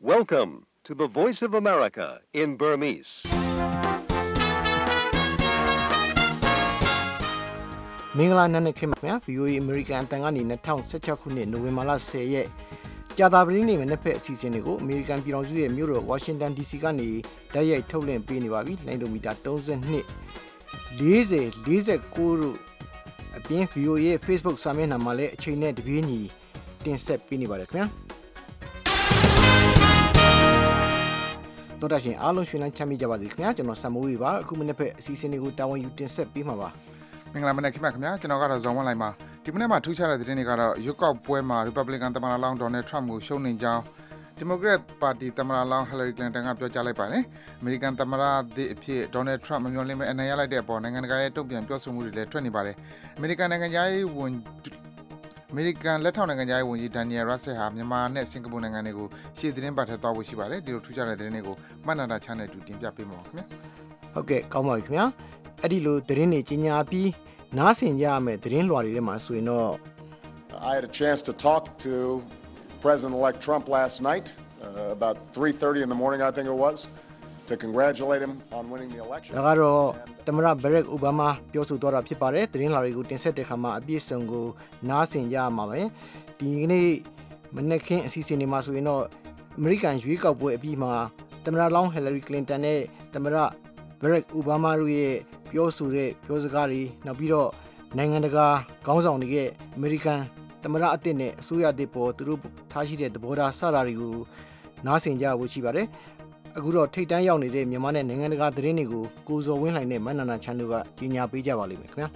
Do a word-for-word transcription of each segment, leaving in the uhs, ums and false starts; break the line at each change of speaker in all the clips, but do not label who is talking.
Welcome to the Voice of America in Burmese.
မင်္ဂလာနံနက်ခင်းပါခင်ဗျာ ဗီအိုအေ American အတန်ကနေ၂၀၁၆ခုနှစ်နိုဝင်ဘာလ၁၀ရက်ကြာသပတေးနေ့မနေ့ဖက်အစီအစဉ်တွေကို American ပြည်ထောင်စုရဲ့မြို့တော် Washington ဒီ စီ ကနေတိုက်ရိုက်ထုတ်လွှင့်ပေးနေပါပြီ။လိုင်းဒိုမီတာ၃၂ ၄၀ ၄၉တို့အပြင် ဗီအိုအေရဲ့ Facebook စာမျက်နှာမှာလည်းအချိန်နဲ့တပြေးညီတင်ဆက်ပေးနေပါတယ်ခင်ဗျာ။တော်တော်ရှင်အားလုံးရှင်လန်းချမ်းမြေ့ကြပါစေခင်ဗျာကျွန်တော်စံမိုးရီပါအခုမနေ့ဖက်အစီအစဉ်တွေကိုတာဝန်ယူတင်ဆက်ပေးမှာပါ
မင်္ဂလာမနက်ခင်ဗျာကျွန်တော်ကတော့ဇော်ဝင်းလိုက်ပါဒီမနေ့မှာထူးခြားတဲ့သတင်းတွေကတော့ရွက်ကောက်ပွဲမှာ Republican သမ္မတလောင်း Donald Trump ကိုရှုံးနိမ့်ကြောင်း Democrat ပါတီသမ္မတလောင်း Hillary Clinton ကပြောကြားလိုက်ပါတယ်။ American သမ္မတသစ်အဖြစ် Donald Trump မမျှော်လင့်မဲ့အနိုင်ရလိုက်တဲ့အပေါ်နိုင်ငံတကာရဲ့တုံ့ပြန်ပြောဆိုမှုတွေလည်းထွက်နေပါတယ်။ American နိုင်ငံသားရေးဝန် American လက်ထောက်နိုင်ငံသားရေးဝန်ကြီး Daniel Russell ဟာမြန်မာနဲ့စင်ကာပူနိုင်ငံတွေကိုရှေ့သတင်းပတ်ထက်သွားဖို့ရှိပါတယ်။ဒီလိုထူးခြားတဲ့သတင်းတွေကိုမှတ်နာတာ channel တူတင်ပြပေးမှာပါခင်ဗျာ
။ဟုတ်ကဲ့ကောင်းပါပြီခင်ဗျာ။အဲ့ဒီလိုသတင်းတွေကြီးညာပြီးနားဆင်ကြရမယ့်သတင်းလွှာတွေထဲမှာဆိုရင်တော့
I had a chance to talk to President-elect Trump last night uh, about three thirty in the morning I think it was to congratulate him on winning the election.
ဒါကတော့သမ္မတ Barack Obama ပြောဆိုသွားတာဖြစ်ပါတယ်သတင်းလွှာတွေကိုတင်ဆက်တဲ့အခါမှာအပြည့်စုံကိုနားဆင်ကြရမှာပဲဒီကနေ့မနေ့ကအစီအစဉ်တွေမှာဆိုရင်တော့ American ရွေးကောက်ပွဲအပြီးမှာသမ္မတလောင်း Hillary Clinton နဲ့သမ္မတ Barack Obama တို့ရဲ့ပြောဆိုတဲ့ပြောစကားတွေနောက်ပြီးတော့နိုင်ငံတကာခေါင်းဆောင်တွေရဲ့ American သမ္မတအသစ်နဲ့အစိုးရအသစ်ပေါ်သူတို့ထားရှိတဲ့သဘောထားစတာတွေကိုနားဆင်ကြဖို့ရှိပါတယ်အခုတော့ထိတ်တန်းရောက်နေတဲ့မြန်မာနဲ့နိုင်ငံတကာသတင်းတွေကိုကိုဇော်ဝင်းလှိုင်နဲ့မန္နနာချန်တို့ကကြီးညာပေးကြပါလိမ့်မယ်ခင်ဗျာ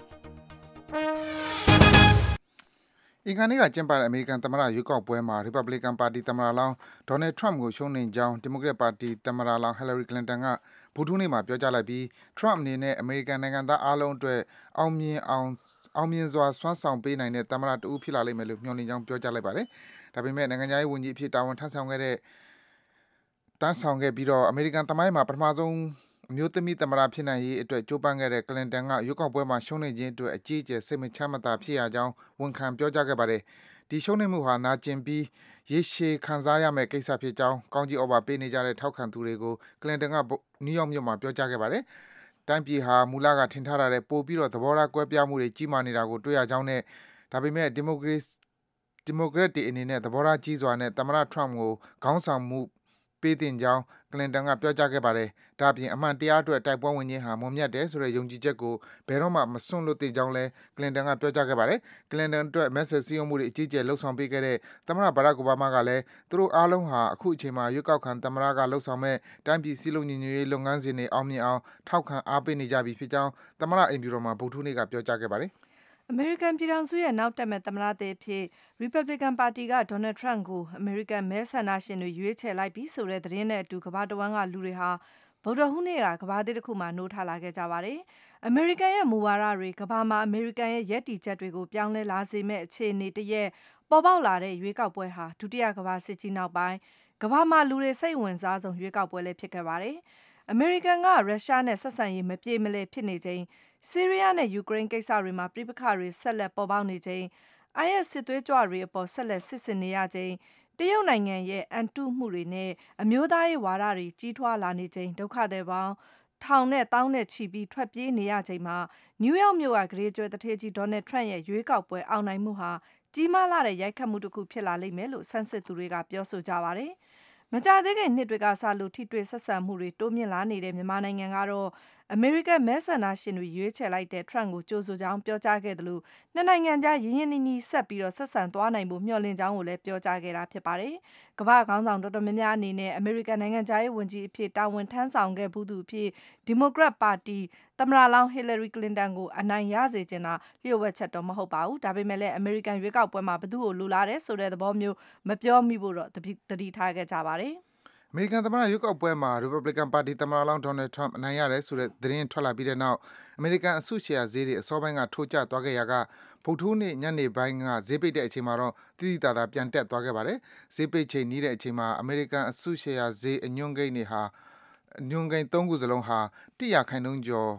အင်္ဂါနေ့ကကျင်းပတဲ့အမေရိကန်သမ္မတရွေးကောက်ပွဲမှာ Republican ပါတီသမ္မတလောင်း Donald Trump ကိုရှုံးနိမ့်ကြောင်း Democrat ပါတီသမ္မတလောင်း Hillary Clinton ကဗုဒ္ဓဟူးနေ့မှာပြောကြားလိုက်ပြီး Trump အနေနဲ့အမေရိကန်နိုင်ငံသားအားလုံးအတွက်အောင်မြင်အောင်အောင်မြင်စွာစွမ်းဆောင်ပေးနိုင်တဲ့သမ္မတတဦးဖြစ်လာလိမ့်မယ်လို့မျှော်လင့်ကြောင်းပြောကြားလိုက်ပါတယ်။ဒါပေမဲ့နိုင်ငံသားရေးဝန်ကြီးအဖြစ်တာဝန်ထမ်းဆောင်ခဲ့တဲ့တန်းဆောင်ခဲ့ပြီးတော့အမေရိကန်သမိုင်းမှာပထမဆုံးအမျိုးသမီးသမ္မတဖြစ်နိုင်ရေးအတွက်ကြိုးပမ်းခဲ့တဲ့ Clinton ကရွေးကောက်ပွဲမှာရှုံးနိမ့်ခြင်းအတွက်အကြီးအကျယ်စိတ်မချမ်းမသာဖြစ်ရကြောင်းဝန်ခံပြောကြားခဲ့ပါတယ်။ဒီရှုံးနိမ့်မှုဟာနာကျင်ပြီးရေရှည်ခံစားရမယ့်ကိစ္စဖြစ်ကြောင်းကောင်းကြီးဩဘာပေးနေကြတဲ့ထောက်ခံသူတွေကို Clinton ကနယူးယောက်မြို့မှာပြောကြားခဲ့ပါတယ်။တိုင်းပြည်ဟာမူလကထင်ထားတဲ့ပို့ပြီးတော့သဘောထားကွဲပြားမှုတွေကြီးမားနေတာကိုတွေ့ရကြောင်းနဲ့ဒါပေမဲ့ Democrat Democrat တွေအနေနဲ့သဘောထားကြီးစွာနဲ့သမ္မတ Trump ကိုခေါင်းဆောင်မှုပေးတင်ကြောင်း Clinton ကပြောကြားခဲ့ပါတယ်။ဒါ့အပြင်အမှန်တရားအတွက်တိုက်ပွဲဝင်ခြင်းဟာမွန်မြတ်တယ်ဆိုတဲ့ယုံကြည်ချက်ကိုဘယ်တော့မှမစွန့်လွတ်သင့်ကြောင်းလည်း Clinton ကပြောကြားခဲ့ပါတယ်။ Clinton အတွက် message စည်းရုံးမှုတွေအကြီးအကျယ်လှုပ်ဆောင်ပေးခဲ့တဲ့သမ္မတ Barack Obama ကလည်းသူတို့အားလုံးဟာအခုအချိန်မှာရွေးကောက်ခံသမ္မတကလှုပ်ဆောင်မဲ့တိုင်းပြည်စည်းလုံးညီညွတ်ရေးလုပ်ငန်းစဉ်တွေအောင်မြင်အောင်ထောက်ခံအားပေးနေကြပြီဖြစ်ကြောင်းသမ္မတအိမ်ဖြူတော်မှာဗုဒ္ဓဟူးနေ့ကပြောကြားခဲ့ပါတယ်
။ American ပြည်ထောင်စုရဲ့နောက်တက်မဲ့သမ္မတသစ်အဖြစ် Republican ပါတီက Donald Trump ကို American မဲဆန္ဒရှင်တွေရွေးချယ်လိုက်ပြီဆိုတဲ့သတင်းနဲ့အတူကမ္ဘာတဝန်းကလူတွေဟာဗုဒ္ဓဟူးနေ့ကကမ္ဘာသစ်တစ်ခုမှာနိုးထလာခဲ့ကြပါတယ်။ American ရဲ့မူဝါဒတွေကမ္ဘာမှာ American ရဲ့ရည်တည်ချက်တွေကိုပြောင်းလဲလာစေမဲ့အခြေအနေတရက်ပေါ်ပေါက်လာတဲ့ရွေးကောက်ပွဲဟာဒုတိယကမ္ဘာစစ်ကြီးနောက်ပိုင်းကမ္ဘာမှာလူတွေစိတ်ဝင်စားဆုံးရွေးကောက်ပွဲလည်းဖြစ်ခဲ့ပါတယ်။ American ကရုရှားနဲ့ဆက်ဆံရေးမပြေမလည်ဖြစ်နေချိန်ဆီးရီးယားနဲ့ယူကရိန်းကိစ္စတွေမှာပြပခါတွေဆက်လက်ပေါ်ပေါက်နေချိန် အိုင်အက်စ် စစ်သွေးကြွတွေအပေါ်ဆက်လက်စစ်ဆင်နေရချိန်တရုတ်နိုင်ငံရဲ့အန်တုမှုတွေနဲ့အမျိုးသားရေးဝါဒတွေကြီးထွားလာနေချိန်ဒုက္ခသည်ပေါင်းထောင်နဲ့တောင်းနဲ့ချီပြီးထွက်ပြေးနေရချိန်မှာနယူးယောက်မြို့ကဂရေကျွဲတထေးကြီး Donald Trump ရဲ့ရွေးကောက်ပွဲအောင်နိုင်မှုဟာကြီးမားလာတဲ့ရိုက်ခတ်မှုတစ်ခုဖြစ်လာလိမ့်မယ်လို့ဆန်းစစ်သူတွေကပြောဆိုကြပါတယ်။မကြာသေးခင်နှစ်တွေကစလို့ထိတွေ့ဆက်ဆံမှုတွေတိုးမြင့်လာနေတဲ့မြန်မာနိုင်ငံကတော့ American မဲဆန္ဒရှင်တွေရွေးချယ်လိုက်တဲ့ Trump ကိုကြိုဆိုကြောင်းပြောကြားခဲ့တယ်လို့နှစ်နိုင်ငံကြားရင်းရင်းနှီးနှီးဆက်ပြီးတော့ဆက်ဆံသွားနိုင်ဖို့မျှော်လင့်ကြောင်းကိုလည်းပြောကြားခဲ့တာဖြစ်ပါတယ်။ကမ္ဘာခေါင်းဆောင်တော်တော်များများအနေနဲ့ American နိုင်ငံသားရေးဝန်ကြီးအဖြစ်တာဝန်ထမ်းဆောင်ခဲ့ဘူးသူအဖြစ် Democrat ပါတီသမ္မတလောင်း Hillary Clinton ကိုအနိုင်ရစေချင်တာလျှို့ဝှက်ချက်တော့မဟုတ်ပါဘူး။ဒါပေမဲ့လည်း American ရွေးကောက်ပွဲမှာဘယ်သူ့ကိုလိုလားတယ်ဆိုတဲ့သဘောမျိုးမပြောမိဖို့တော့တတိထားခဲ့ကြပါတယ်။
အမေရိကန်သမ္မတရွေးကောက်ပွဲမှာ Republican ပါတီသမ္မတလောင်း Donald Trump အနိုင်ရတယ်ဆိုတဲ့သတင်းထွက်လာပြီးတဲ့နောက်အမေရိကန်အစုရှယ်ယာဈေးတွေအစောပိုင်းကထိုးကျသွားခဲ့ရာကဗုဒ္ဓဟူးနေ့ညနေပိုင်းကဈေးပိတ်တဲ့အချိန်မှာတော့တိတိတသာပြန်တက်သွားခဲ့ပါတယ်။ဈေးပိတ်ချိန်နီးတဲ့အချိန်မှာအမေရိကန်အစုရှယ်ယာဈေးအညွှန်းကိန်းတွေဟာအညွှန်းကိန်းသုံးခုစလုံးဟာတစ်ရာခိုင်နှုန်းကျော်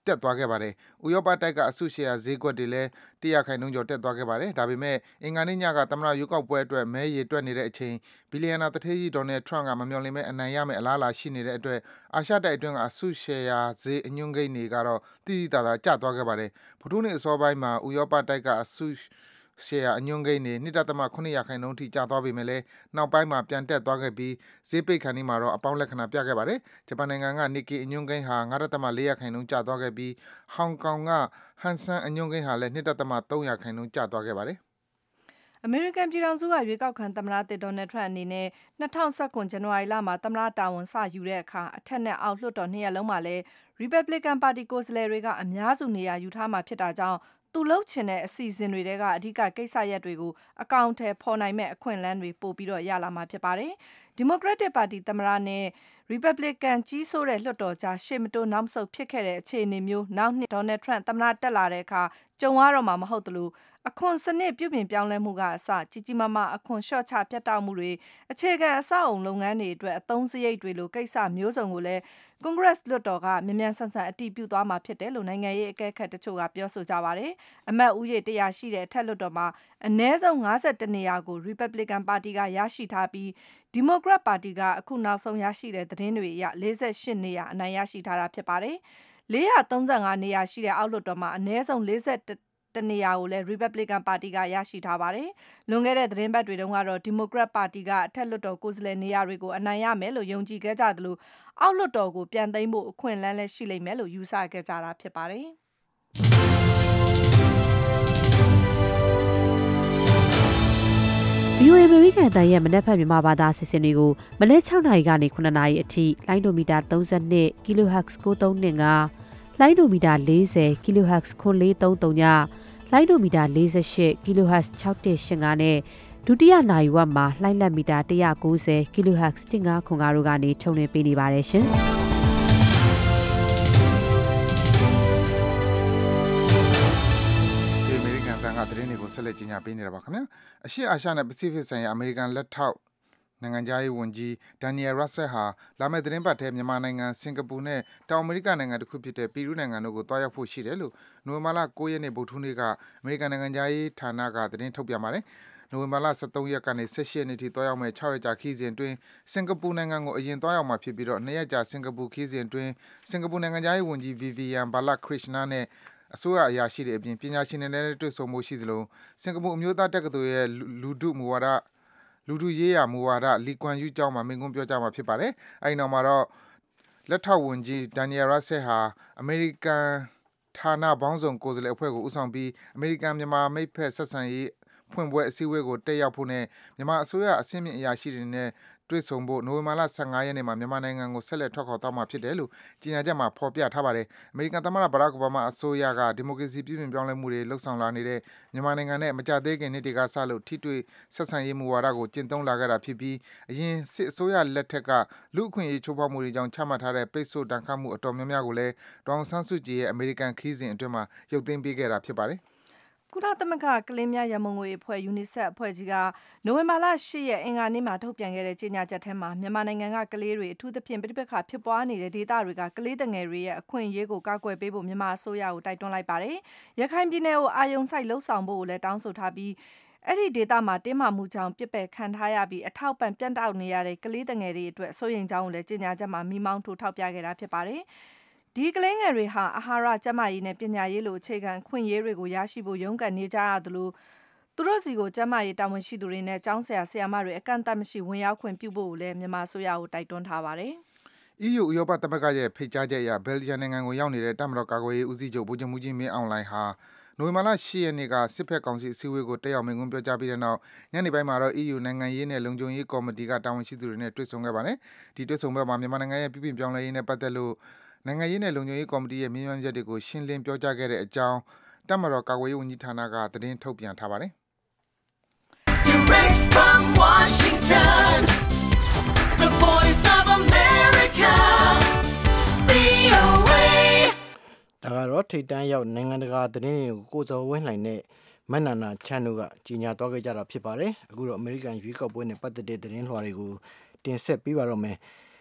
တက်သွားခဲ့ပါတယ်။ဥရောပတိုက်ကအစုရှယ်ယာဈေးကွက်တွေလည်းတရာခိုင်နှုန်းကျော်တက်သွားခဲ့ပါတယ်။ဒါပေမဲ့အင်္ဂါနေ့ညကသမ္မတရွေးကောက်ပွဲအတွက်မဲရေတွက်နေတဲ့အချိန်ဘီလီယံနာတထေးကြီးဒေါ်နယ်ထရန့်ကမမျှော်လင့်မဲ့အနိုင်ရမယ့်အလားအလာရှိနေတဲ့အတွက်အာရှတိုက်အတွင်းကအစုရှယ်ယာဈေးအညွှန်းကိန်းတွေကတော့တိတိတသာကျသွားခဲ့ပါတယ်။ဗုဒ္ဓနေ့အစောပိုင်းမှာဥရောပတိုက်ကအစုရှယ်ယာအညွှန်းကိန်းတွေ ၂.၇ ရာခိုင်နှုန်းထိကျသွားပေမဲ့လည်းနောက်ပိုင်းမှာပြန်တက်သွားခဲ့ပြီးဈေးပိတ်ခါနီးမှာတော့အပေါင်းလက္ခဏာပြခဲ့ပါတယ်။ဂျပန်နိုင်ငံက Nikkei အညွှန်းကိန်းဟာ ၅.၄ ရာခိုင်နှုန်းကျသွားခဲ့ပြီးဟောင်ကောင်က Hang Seng အညွှန်းကိန်းဟာလည်း ၂.၃ ရာခိုင်နှုန်းကျသွားခဲ့ပါတယ်
။အမေရိကန်ပြည်ထောင်စုကရွေးကောက်ခံသမ္မတသစ်ဒေါ်နယ်ထရန့်အနေနဲ့၂၀၁၇ဇန်နဝါရီလမှာသမ္မတတာဝန်စယူတဲ့အခါအထက်နဲ့အောက်လွှတ်တော်နှစ်ရပ်လုံးမှာလည်း Republican ပါတီကိုယ်စားလှယ်တွေကအများစုနေရာယူထားမှာဖြစ်တာကြောင့်သူလှုပ်ချင်တဲ့အစီအစဉ်တွေတဲကအဓိကကိစ္စရပ်တွေကိုအကောင့်ထဲပေါ်နိုင်မဲ့အခွင့်အလမ်းတွေပို့ပြီးတော့ရလာမှာဖြစ်ပါတယ်။ Democratic ပါတီသမ္မတနဲ့ Republican ကြီးစိုးတဲ့လွှတ်တော်ကြားရှေ့မတိုးနောက်မဆုတ်ဖြစ်ခဲ့တဲ့အခြေအနေမျိုးနောက်နှစ်ဒေါ်နယ်ထရန့်သမ္မတတက်လာတဲ့အခါကြုံရတော့မှာမဟုတ်သလိုအခွန်စနစ်ပြုပြင်ပြောင်းလဲမှုကအစကြီးကြီးမားမားအခွန်လျှော့ချပြတ်တောက်မှုတွေအခြေခံအဆောက်အုံလုပ်ငန်းတွေအတွက်အသုံးစရိတ်တွေလိုကိစ္စမျိုးစုံကိုလည်း Congress လွှတ်တော်ကမြန်မြန်ဆန်ဆန်အတည်ပြုသွားမှာဖြစ်တယ်လို့နိုင်ငံရေးအကဲခတ်တချို့ကပြောဆိုကြပါတယ်။အမတ်ဦးရေတရာရှိတဲ့အထက်လွှတ်တော်မှာအနည်းဆုံး၅၁နေရာကို Republican ပါတီကရရှိထားပြီး Democrat ပါတီကအခုနောက်ဆုံးရရှိတဲ့သတင်းတွေအရ၄၈နေရာအနိုင်ရရှိထားတာဖြစ်ပါတယ်။၄၃၅နေရာရှိတဲ့အောက်လွှတ်တော်မှာအနည်းဆုံး၄၁တနေရာကိုလည်း Republican ပါတီကရရှိထားပါတယ်။လွန်ခဲ့တဲ့သတင်းပတ်တွေတုန်းကတော့ Democrat ပါတီကအထက်လွှတ်တော်ကိုယ်စားလှယ်နေရာတွေကိုအနိုင်ရမယ်လို့ယုံကြည်ခဲ့ကြသလိုအောက်လွှတ်တော်ကိုပြန်သိမ်းဖို့အခွင့်အလမ်းလည်းရှိလိမ့်မယ်လို့ယူဆခဲ့ကြတာဖြစ်ပါတယ်။
ဗီအိုအေ American အသံရဲ့မနက်ဖြန်မြန်မာဘာသာအစီအစဉ်တွေကိုမနက်၆နာရီကနေ9နာရီအထိလိုင်းဒိုမီတာ၃၂ kilohertz ၉၃၂၅လိုင်းဒိုမီတာ၄၀ kilohertz ခွန်၄၃၃ညလိုင်းဒိုမီတာ၄၈ kilohertz ၆၁၈၅နဲ့ဒုတိယနာရီဝက်မှာလိုင်းလက်မီတာ၁၉၀ kilohertz ၁၅ခွန်၅တို့ကနေထုတ်လွှင့်ပေးနေပါတယ်ရှင်။
သတင်းတွေကိုဆက်လက်ကြီးညာပေးနေတာပါခင်ဗျာအရှေ့အာရှနဲ့ပစိဖိတ်ဆိုင်ရာအမေရိကန်လက်ထောက်နိုင်ငံခြားရေးဝန်ကြီးဒန်နီယယ်ရာဆယ်ဟာလာမယ့်သတင်းပတ်ထဲမြန်မာနိုင်ငံစင်ကာပူနဲ့တောင်အမေရိကနိုင်ငံတစ်ခုဖြစ်တဲ့ပီရူးနိုင်ငံတို့ကိုတွားရောက်ဖို့ရှိတယ်လို့နိုဝင်ဘာလ၉ရက်နေ့ဗုဒ္ဓဟူးနေ့ကအမေရိကန်နိုင်ငံခြားရေးဌာနကသတင်းထုတ်ပြန်ပါတယ်နိုဝင်ဘာလ၁၃ရက်ကနေ၁၈ရက်နေ့ထိတွားရောက်မယ့်၆ရက်ကြာခီးစဉ်အတွင်းစင်ကာပူနိုင်ငံကိုအရင်တွားရောက်မှာဖြစ်ပြီးတော့၂ရက်ကြာစင်ကာပူခီးစဉ်အတွင်းစင်ကာပူနိုင်ငံခြားရေးဝန်ကြီးဗီဗီယန်ဘာလက်ခရစ်နာနဲ့အစိုးရအရာရှိတွေအပြင်ပညာရှင်တွေနဲ့တွေ့ဆုံမှုရှိသလိုစင်ကာပူအမျိုးသားတက္ကသိုလ်ရဲ့လူထုမူဝါဒလူထုရေးရာမူဝါဒလီကွမ်ယူကျောင်းမှာမိန့်ခွန်းပြောကြားမှာဖြစ်ပါတယ်။အဲဒီနောက်မှာတော့လက်ထောက်ဝန်ကြီးဒန်နီယယ်ရာဆယ်ဟာအမေရိကန်ဌာနပေါင်းစုံကိုယ်စားလှယ်အဖွဲ့ကိုဦးဆောင်ပြီးအမေရိကန်မြန်မာမိတ်ဖက်ဆက်ဆံရေးဖွင့်ပွဲအစည်းအဝေးကိုတက်ရောက်ဖို့နဲ့မြန်မာအစိုးရအဆင့်မြင့်အရာရှိတွေနဲ့တွေ့ဆုံဖို့နိုဝင်ဘာလ၁၅ရက်နေ့မှာမြန်မာနိုင်ငံကိုဆက်လက်ထွက်ခွာသွားမှာဖြစ်တယ်လို့ကြေညာချက်မှာဖော်ပြထားပါတယ်။အမေရိကန်သမ္မတဘရက်အိုဘားမားအစိုးရကဒီမိုကရေစီပြည်ပြင်ပြောင်းလဲမှုတွေလှုပ်ဆောင်လာနေတဲ့မြန်မာနိုင်ငံနဲ့မကြသေးခင်နှစ်တွေကစလို့ထိတွေ့ဆက်ဆံရေးမူဝါဒကိုကျင့်သုံးလာခဲ့တာဖြစ်ပြီးအရင်စစ်အစိုးရလက်ထက်ကလူ့အခွင့်အရေးချိုးဖောက်မှုတွေကြောင့်ချမှတ်ထားတဲ့ပိတ်ဆို့တန်ခတ်မှုအတော်များများကိုလည်းဒေါအောင်ဆန်းစုကြည်ရဲ့အမေရိကန်ခီးစဉ်အတွင်းမှာရုပ်သိမ်းပေးခဲ့တာဖြစ်ပါတယ်။
ကုလသမဂ္ဂကလေးများရန်ပုံငွေအဖွဲ့ UNICEF အဖွဲ့ကြီးကနိုဝင်ဘာလ၈ရက်အင်္ဂါနေ့မှာထုတ်ပြန်ခဲ့တဲ့ကြေညာချက်ထဲမှာမြန်မာနိုင်ငံကကလေးတွေအထူးသဖြင့်ပြဋိပက္ခဖြစ်ပွားနေတဲ့ဒေသတွေကကလေးငယ်တွေရဲ့အခွင့်အရေးကိုကာကွယ်ပေးဖို့မြန်မာအစိုးရကိုတိုက်တွန်းလိုက်ပါတယ်။ရခိုင်ပြည်နယ်ကိုအာရုံစိုက်လှုပ်ဆောင်ဖို့ကိုလည်းတောင်းဆိုထားပြီးအဲ့ဒီဒေသမှာတင်းမာမှုကြောင့်ပြစ်ပယ်ခံထားရပြီးအထောက်ပံ့ပြန့်တောက်နေရတဲ့ကလေးငယ်တွေအတွက်စိုးရိမ်ကြောင်းကိုလည်းကြေညာချက်မှာမိမောင်းထိုးထောက်ပြခဲ့တာဖြစ်ပါတယ်။ဒီကလေးငယ်တွေဟာအာဟာရကျန်းမာရေးနဲ့ပညာရေးလိုအခြေခံခွင့်ရေးတွေကိုရရှိဖို့ရုန်းကန်နေကြရသလိုသူတို့စီကိုကျန်းမာရေးတာဝန်ရှိသူတွေနဲ့ကျောင်းဆရာဆရာမတွေအကန့်အသတ်မရှိဝင်ရောက်ခွင့်ပြုဖို့လည်းမြန်မာအစိုးရကိုတိုက်တွန်းထားပါတယ်
။ အီးယူဥရောပသမဂ္ဂရဲ့ဖိတ်ကြားချက်အရဘယ်လ်ဂျီယံနိုင်ငံကိုရောက်နေတဲ့တပ်မတော်ကာကွယ်ရေးဦးစီးချုပ်ဗိုလ်ချုပ်မှူးကြီးမင်းအောင်လှိုင်ဟာနိုဝင်ဘာလ၈ရက်နေ့ကစစ်ဖက်ကောင်စီအစည်းအဝေးကိုတက်ရောက်မိန့်ခွန်းပြောကြားပြီးတဲ့နောက်ညနေပိုင်းမှာတော့ အီးယူနိုင်ငံရေးနဲ့လုံခြုံရေးကော်မတီကတာဝန်ရှိသူတွေနဲ့တွေ့ဆုံခဲ့ပါတယ်။ဒီတွေ့ဆုံပွဲမှာမြန်မာနိုင်ငံရဲ့ပြည်ပြင်ပြောင်းလဲရေးနဲ့ပတ်သက်လို့နိုင်ငံရေးနဲ့လုံခြုံရေးကော်မတီရဲ့မြင်းမြန်းချက်တွေကိုရှင်းလင်းပြောကြားခဲ့တဲ့အကြောင်းတပ်မတော်ကာကွယ်ရေးဝန်ကြီးဌာနကသတင်းထုတ်ပြန်ထားပါတယ်။ Direct from Washington, the voice of America, ဗွီအိုအေ
ဒါကတော့ထိတ်တန်းရောက်နိုင်ငံတကာသတင်းတွေကိုကိုစော်ဝင်းလှိုင်နဲ့မနန္နာချမ်းတို့ကကြီးညာသွားခဲ့ကြတာဖြစ်ပါတယ်။အခုတော့အမေရိကန်ရွေးကောက်ပွဲနဲ့ပတ်သက်တဲ့သတင်းလွှာတွေကိုတင်ဆက်ပေးပါတော့မယ်။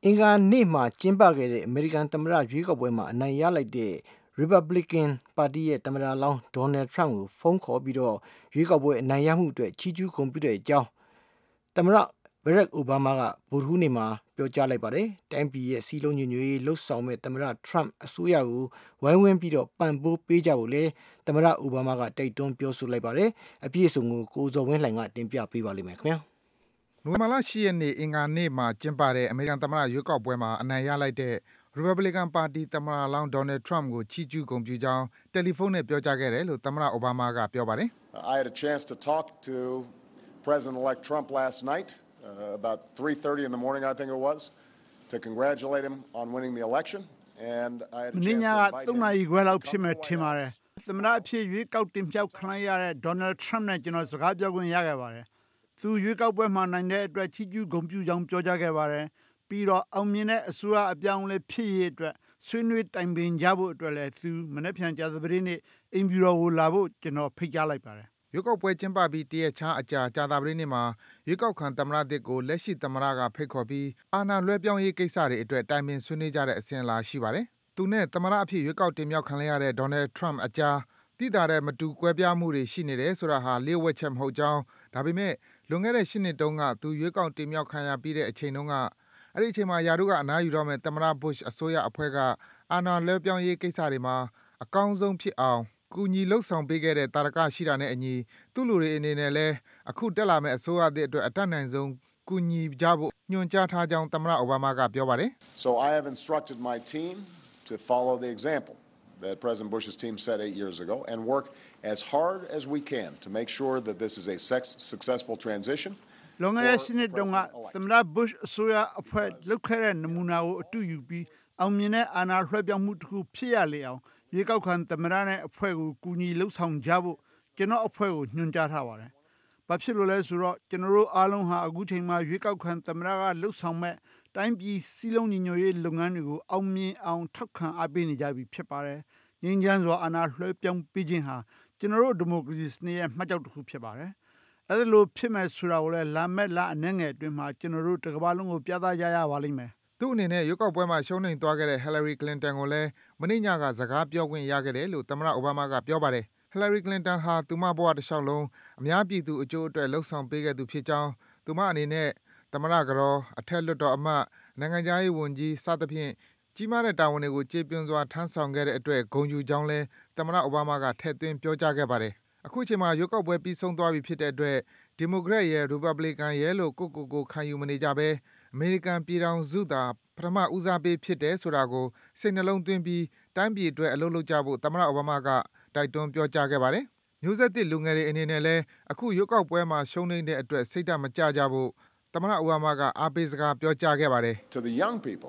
အင်္ဂါနေ့မှာကျင်းပခဲ့တဲ့အမေရိကန်သမ္မတရွေးကောက်ပွဲမှာအနိုင်ရလိုက်တဲ့ Republican ပါတီရဲ့သမ္မတလောင်း Donald Trump ကိုဖုန်းခေါ်ပြီးတော့ရွေးကောက်ပွဲအနိုင်ရမှုအတွက်ချီးကျူးဂုဏ်ပြုတဲ့အကြောင်းသမ္မတ Barack Obama ကဗုဒ္ဓဟူးနေ့မှာပြောကြားလိုက်ပါတယ်။တိုင်းပြည်ရဲ့စီးလုံးညီညွတ်ရေးလှုပ်ဆောင်မဲ့သမ္မတ Trump အစိုးရကိုဝိုင်းဝန်းပြီးတော့ပံ့ပိုးပေးကြဖို့လဲသမ္မတ Obama ကတိုက်တွန်းပြောဆိုလိုက်ပါတယ်။အပြည့်အစုံကိုကိုဇော်ဝင်းလှိုင်ကတင်ပြပေးပါလိမ့်မယ်ခင်ဗျာ။
နိုဝင်ဘာလ ၈ ရက်နေ့အင်္ဂါနေ့မှာကျင်းပတဲ့အမေရိကန်သမ္မတရွေးကောက်ပွဲမှာအနိုင်ရလိုက်တဲ့ Republican ပါတီသမ္မတလောင်း Donald Trump ကိုချီးကျူးဂုဏ်ပြုကြောင်းတယ်လီဖုန်းနဲ့ပြောကြားခဲ့တယ်လို့သမ္မတ Obama ကပြောပါတယ်။
I had a chance to talk to President-elect Trump last night uh, about three thirty in the morning I think it was to congratulate him on winning the election and I had a chance to invite him
သုံးနာရီခွဲလောက်ဖြစ်မဲ့ထင်ပါတယ်သမ္မတအဖြစ်ရွေးကောက်တင်မြှောက်ခံရတဲ့ Donald Trump နဲ့ကျွန်တော်စကားပြောခွင့်ရခဲ့ပါတယ်သူရွေးကောက်ပွဲမှာနိုင်တဲ့အတွက်ချီးကျူးဂုဏ်ပြုကြောင်းပြောကြားခဲ့ပါတယ်ပြီးတော့အောင်မြင်တဲ့အစိုးရအပြောင်းအလဲဖြစ်ရေးအတွက်ဆွေးနွေးတိုင်ပင်ကြဖို့အတွက်လည်းသူမနေ့ပြန်ကြာသပတေးနေ့အင်ဖြူတော်ကိုလာဖို့ကျွန်တော်ဖိတ်ကြားလိုက်ပါတယ်
ရွေးကောက်ပွဲကျင်းပပြီးတရက်ချာအကြာကြာသပတေးနေ့မှာရွေးကောက်ခံသမ္မတတစ်ကိုလက်ရှိသမ္မတကဖိတ်ခေါ်ပြီးအာဏာလွှဲပြောင်းရေးကိစ္စတွေအတွက်တိုင်ပင်ဆွေးနွေးကြတဲ့အစဉ်အလာရှိပါတယ်။သူနဲ့သမ္မတအဖြစ်ရွေးကောက်တင်မြှောက်ခံရတဲ့ Donald Trump အကြားတိတာတဲ့မတူကွဲပြားမှုတွေရှိနေတယ်ဆိုတာဟာလျှို့ဝှက်ချက်မဟုတ်ကြောင်းဒါပေမဲ့လွန်ခဲ့တဲ့၈နှစ်တုန်းကသူရွေးကောက်တင်မြှောက်ခံရပြီးတဲ့အချိန်တုန်းကအဲ့ဒီအချိန်မှာယာတို့ကအနားယူတော့မဲ့သမ္မတ Bush အစိုးရအဖွဲ့ကအာဏာလွှဲပြောင်းရေးကိစ္စတွေမှာအကောင်းဆုံးဖြစ်အောင်ကူညီလှုပ်ဆောင်ပေးခဲ့တဲ့တာရကရှိတာနဲ့အညီသူ့လူတွေအနေနဲ့လည်းအခုတက်လာမဲ့အစိုးရသစ်အတွက်အတတ်နိုင်ဆုံးကူညီကြဖို့ညွှန်ကြားထားကြောင်းသမ္မတအိုဘားမားကပြောပါတယ်
So I have instructed my team to follow the example that President Bush's team set eight years ago and work as hard as we can to make sure that this is a successful transition.
လွန်ခဲ့တဲ့၈နှစ်တုန်းကသမ္မတ Bush အစိုးရအဖွဲ့လုပ်ခဲ့တဲ့နမူနာကိုအတူယူပြီးအောင်မြင်တဲ့အာဏာလွှဲပြောင်းမှုတစ်ခုဖြစ်ရလေအောင်ရွေးကောက်ခံသမ္မတနဲ့အဖွဲ့ကိုကူညီလှုပ်ဆောင်ကြဖို့ကျွန်တော်အဖွဲ့ကိုညွှန်ကြားထားပါတယ်။ဘာဖြစ်လို့လဲဆိုတော့ကျွန်တော်တို့အားလုံးဟာအခုချိန်မှာရွေးကောက်ခံသမ္မတကလှုပ်ဆောင်မဲ့တိုင်းပြည်စီးလုံးညီညွတ်ရေးလုပ်ငန်းတွေကိုအောင်မြင်အောင်ထောက်ခံအားပေးနေကြပြီဖြစ်ပါတယ်။ငြိမ်းချမ်းစွာအာဏာလွှဲပြောင်းပေးခြင်းဟာကျွန်တော်တို့ဒီမိုကရေစီစနစ်ရဲ့မှတ်ကျောက်တစ်ခုဖြစ်ပါတယ်။အဲဒီလိုဖြစ်မဲ့ဆိုတာကိုလည်းလာမဲ့လအနေငယ်အတွင်းမှာကျွန်တော်တို့တစ်ကမ္ဘာလုံးကိုပြသကြရပါလိမ့်မယ်
။သူ့အနေနဲ့ရွေးကောက်ပွဲမှာရှုံးနိမ့်သွားခဲ့တဲ့ Hillary Clinton ကိုလည်းမနေ့ညကစကားပြောခွင့်ရခဲ့တယ်လို့သမ္မတအိုဘားမားကပြောပါတယ်။ Hillary Clinton ဟာသူမဘဝတစ်လျှောက်လုံးအများပြည်သူအကျိုးအတွက်လှုပ်ဆောင်ပေးခဲ့သူဖြစ်ကြောင်းသူမအနေနဲ့သမ္မတကတော်အထက်လွှတ်တော်အမတ်နိုင်ငံခြားရေးဝန်ကြီးစသဖြင့်ကြီးမားတဲ့တာဝန်တွေကိုကျေပြွန်စွာထမ်းဆောင်ခဲ့တဲ့အတွက်ဂုဏ်ယူကြောင်းလည်းသမ္မတအိုဘားမားကထည့်သွင်းပြောကြားခဲ့ပါတယ်။အခုချိန်မှာရွေးကောက်ပွဲပြီးဆုံးသွားပြီဖြစ်တဲ့အတွက်ဒီမိုကရက်ရဲ့ Republican ရဲ့လို့ကိုကိုကိုခံယူမနေကြဘဲအမေရိကန်ပြည်ထောင်စုသာပထမဦးစားပေးဖြစ်တယ်ဆိုတာကိုစိတ်နှလုံးသွင်းပြီးတိုင်းပြည်အတွက်အလုပ်လုပ်ကြဖို့သမ္မတအိုဘားမားကတိုက်တွန်းပြောကြားခဲ့ပါတယ်။မျိုးဆက်သစ်လူငယ်တွေအနေနဲ့လည်းအခုရွေးကောက်ပွဲမှာရှုံးနိမ့်တဲ့အတွက်စိတ်ဓာတ်မကျကြဖို့သမ္မတအိုဘားမားကအားပေးစကားပြောကြားခဲ့ပါတယ်။
To the young people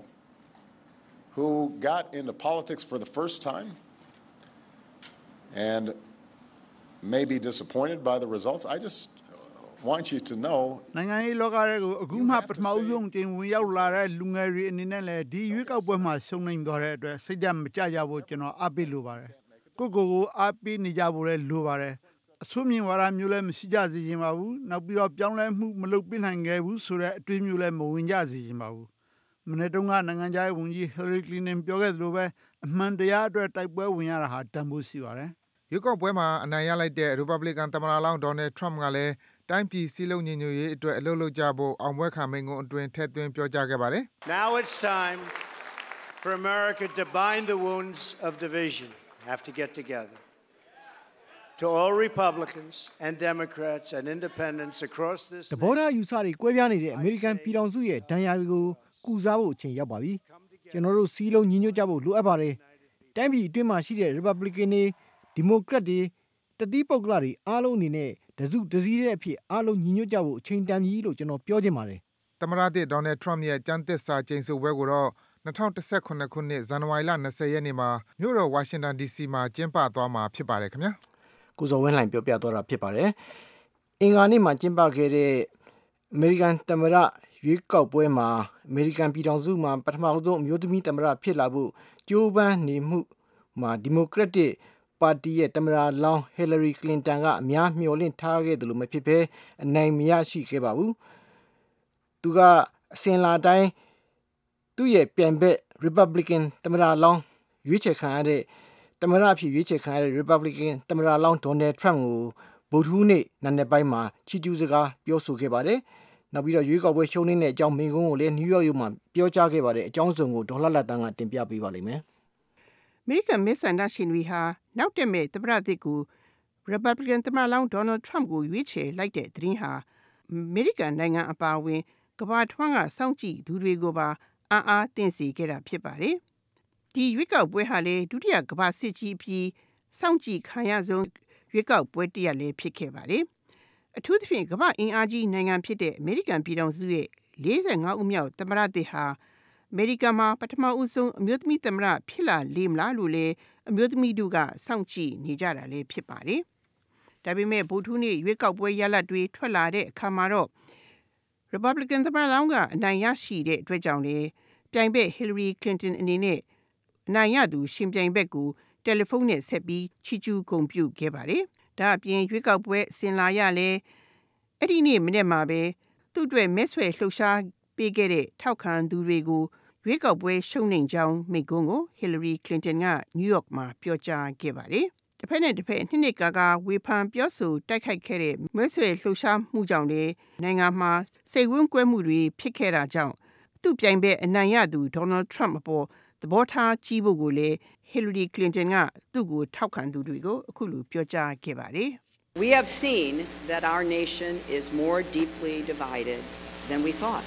who got into politics for the first time and may be disappointed by the results I just want you to know
နိုင်ငံရေးလောကတွေကိုအခုမှပထမဦးဆုံးတင်ဝင်ရောက်လာတဲ့လူငယ်တွေအနေနဲ့လည်းဒီရွေးကောက်ပွဲမှာရှုံးနိမ့်သွားတဲ့အတွက်စိတ်ဓာတ်မကျကြဖို့ကျွန်တော်အားပေးလိုပါတယ်ကိုကိုကိုအားပေးနေကြဖို့လည်းလိုပါတယ်အဆိုးမြင်ဝါဒမျိုးလည်းမရှိကြစေချင်ပါဘူးနောက်ပြီးတော့ပြောင်းလဲမှုမလုပ်ပြနိုင်ခဲ့ဘူးဆိုတဲ့အတွေးမျိုးလည်းမဝင်ကြစေချင်ပါဘူးမနေ့တုန်းကနိုင်ငံခြားရေးဝန်ကြီး Hillary Clinton ပြောခဲ့သလိုပဲအမှန်တရားအတွက်တိုက်ပွဲဝင်ရတာဟာတန်ဖိုးရှိပါတယ်
ရွေးကောက်ပွဲမှာအနိုင်ရလိုက်တဲ့ Republican သမ္မတလောင်း Donald Trump ကလည်းတိုင်းပြည်စည်းလုံးညီညွတ်ရေးအတွက်အလုပ်လုပ်ကြဖို့အောင်ပွဲခံမိန့်ခွန်းအတွင်းထည့်သွင်းပြောကြားခဲ့ပါတယ်။
Now it's time for America to bind the wounds of division. Have to get together. To all Republicans and Democrats and independents across this
တဘောထားယူဆတွေကွဲပြားနေတဲ့အမေရိကန်ပြည်ထောင်စုရဲ့ဒဏ်ရာတွေကိုကုစားဖို့အချိန်ရောက်ပါပြီ။ကျွန်တော်တို့စည်းလုံးညီညွတ်ကြဖို့လိုအပ်ပါတယ်။တိုင်းပြည်အတွင်းမှာရှိတဲ့ Republican တွေ Democrat တွေတတိပုဂ္ဂလတွေအားလုံးအနေနဲ့တစုတစည်းတဲ့အဖြစ်အားလုံးညီညွတ်ကြဖို့အချိန်တန်ပြီလို့ကျွန်တော်ပြောချင်ပါတယ်
။သမ္မတသစ် Donald Trump ရဲ့ကျမ်းသစ္စာကျိန်ဆိုပွဲကိုတော့၂၀၁၇ခုနှစ်ဇန်နဝါရီလ၂၀ရက်နေ့မှာမြို့တော်ဝါရှင်တန် ဒီစီမှာကျင်းပသွားမှာဖြစ်ပါတယ်ခင်ဗျာ
။ကိုဇော်ဝင်းလှိုင်ပြောပြသွားတာဖြစ်ပါတယ်။အင်္ဂါနေ့မှာကျင်းပခဲ့တဲ့အမေရိကန်သမ္မတရွေးကောက်ပွဲမှာအမေရိကန်ပြည်ထောင်စုမှာပထမဆုံးအမျိုးသမီးသမ္မတဖြစ်လာဖို့ကြိုးပမ်းနေမှုမှာဒီမိုကရက်တစ်ပါတီရဲ့သမ္မတလောင်း Hillary Clinton ကအများမျှော်လင့်ထားခဲ့တယ်လို့မဖြစ်ဘဲအနိုင်မရရှိခဲ့ပါဘူး။သူကအစင်လာတိုင်းသူ့ရဲ့ပြိုင်ဘက် Republican သမ္မတလောင်းရွေးချယ်ခံရတဲ့သမ္မတအဖြစ်ရွေးချယ်ခံရတဲ့ Republican သမ္မတလောင်း Donald Trump ကိုဗုဒ္ဓဟူးနေ့နံနက်ပိုင်းမှာချီးကျူးစကားပြောဆိုခဲ့ပါတယ်။နောက်ပြီးတော့ရွေးကောက်ပွဲရှုံးနိမ့်တဲ့အကြောင်းမိန့်ခွန်းကိုလည်းနယူးယောက်မြို့မှာပြောကြားခဲ့ပါတယ်။အကြောင်းစုံကိုဒေါ်လာလတ်တန်းကတင်ပြပေးပါလိမ့်မယ်။
American မဲဆန္ဒရှင်တွေဟာနောက်တက်မဲ့သမ္မတသစ်ကို Republican သမ္မတလောင်း Donald Trump ကိုရွေးချယ်လိုက်တဲ့သတင်းဟာ American နိုင်ငံအပါအဝင်ကမ္ဘာထွန်းကစောင့်ကြည့်သူတွေကိုပါအားအားသင့်စေခဲ့တာဖြစ်ပါတယ်။ဒီရွေးကောက်ပွဲဟာလေဒုတိယကမ္ဘာစစ်ကြီးအပြီးစောင့်ကြည့်ခံရဆုံးရွေးကောက်ပွဲတစ်ရပ်လည်းဖြစ်ခဲ့ပါတယ်။အထူးသဖြင့်ကမ္ဘာအင်အားကြီးနိုင်ငံဖြစ်တဲ့ American ပြည်ထောင်စုရဲ့လေးဆယ်ငါးဦးမြောက်သမ္မတသစ်ဟာအမေရိကန်မှာပထမဦးဆုံးအမျိုးသမီးသမ္မတဖြစ်လာလေမလားလို့လေအမျိုးသမီးတို့ကစောင့်ကြည့်နေကြတာလည်းဖြစ်ပါတယ်။ဒါပေမဲ့ဗုဒ္ဓဟူးနေ့ရွေးကောက်ပွဲရလဒ်တွေထွက်လာတဲ့အခါမှာတော့ Republican သမ္မတလောင်းကအနိုင်ရရှိတဲ့အတွက်ကြောင့်လေပြိုင်ဘက် Hillary Clinton အနေနဲ့အနိုင်ရသူရှင်ပြိုင်ဘက်ကိုတယ်လီဖုန်းနဲ့ဆက်ပြီးချီးကျူးဂုဏ်ပြုခဲ့ပါတယ်။ဒါအပြင်ရွေးကောက်ပွဲဆင်လာရလဲအဲ့ဒီနေ့မနေ့မှာပဲသူ့အတွက်မဲဆွယ်လှုပ်ရှားပေးခဲ့တဲ့ထောက်ခံသူတွေကိုရွေးကောက်ပွဲရှုံးနိမ့်ကြောင်းမိန့်ခွန်းကို Hillary Clinton က New York မှာပြောကြားခဲ့ပါတယ်။တစ်ဖက်နဲ့တစ်ဖက်နှစ်နှစ်ကာကာဝေဖန်ပြောဆိုတိုက်ခိုက်ခဲ့တဲ့မဲဆွယ်လှုပ်ရှားမှုကြောင့်လေနိုင်ငံမှာစိတ်ဝန်းကွဲမှုတွေဖြစ်ခဲ့တာကြောင့်သူ့ပြိုင်ဘက်အနိုင်ရသူ Donald Trump အပေါ်သဘောထားကြီးဖို့ကိုလေ Hillary Clinton ကသူ့ကိုထောက်ခံသူတွေကိုအခုလိုပြောကြားခဲ့ပါတယ်။
We have seen that our nation is more deeply divided than we thought.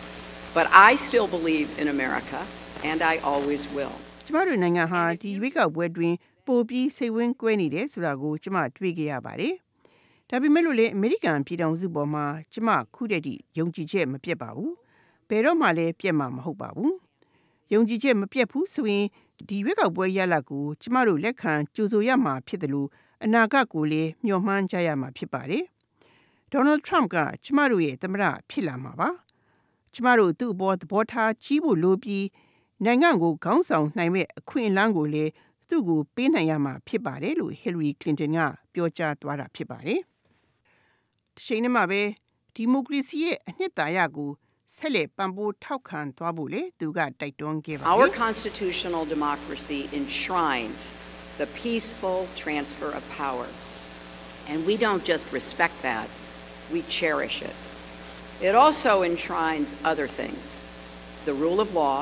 But I still believe in America and I always will.
ကျမတို့နိုင်ငံဟာဒီရွေးကောက်ပွဲတွင်ပိုပြီးစိတ်ဝန်းကွဲနေတယ်ဆိုတာကိုကျမတွေ့ခဲ့ရပါတယ်။ဒါပေမဲ့လို့လေအမေရိကန်ပြည်ထောင်စုပေါ်မှာကျမခုတည်းတည်းယုံကြည်ချက်မပြတ်ပါဘူး။ဘယ်တော့မှလည်းပြတ်မှာမဟုတ်ပါဘူး။ယုံကြည်ချက်မပြတ်ဘူးဆိုရင်ဒီရွေးကောက်ပွဲရလဒ်ကိုကျမတို့လက်ခံကြိုဆိုရမှာဖြစ်တယ်လို့အနာဂတ်ကိုလည်းမျှော်မှန်းကြရမှာဖြစ်ပါတယ်။ Donald Trump ကကျမတို့ရဲ့သမ္မတဖြစ်လာမှာပါ။ကျမတို့သူ့အပေါ်သဘောထားကြီးဖို့လိုပြီးနိုင်ငံကိုခေါင်းဆောင်နိုင်မဲ့အခွင့်အလမ်းကိုလည်းသူ့ကိုပေးနိုင်ရမှာဖြစ်ပါတယ်လို့ Hillary Clinton ကပြောကြားသွားတာဖြစ်ပါတယ်။တစ်ချိန်တည်းမှာပဲဒီမိုကရေစီရဲ့အနှစ်သာရကိုဆက်လက်ပံ့ပိုးထောက်ခံသွားဖို့လေသူကတိုက်တွန်းခဲ့ပါတယ်။
Our constitutional democracy enshrines the peaceful transfer of power. And we don't just respect that, we cherish it. It also enshrines other things. The rule of law,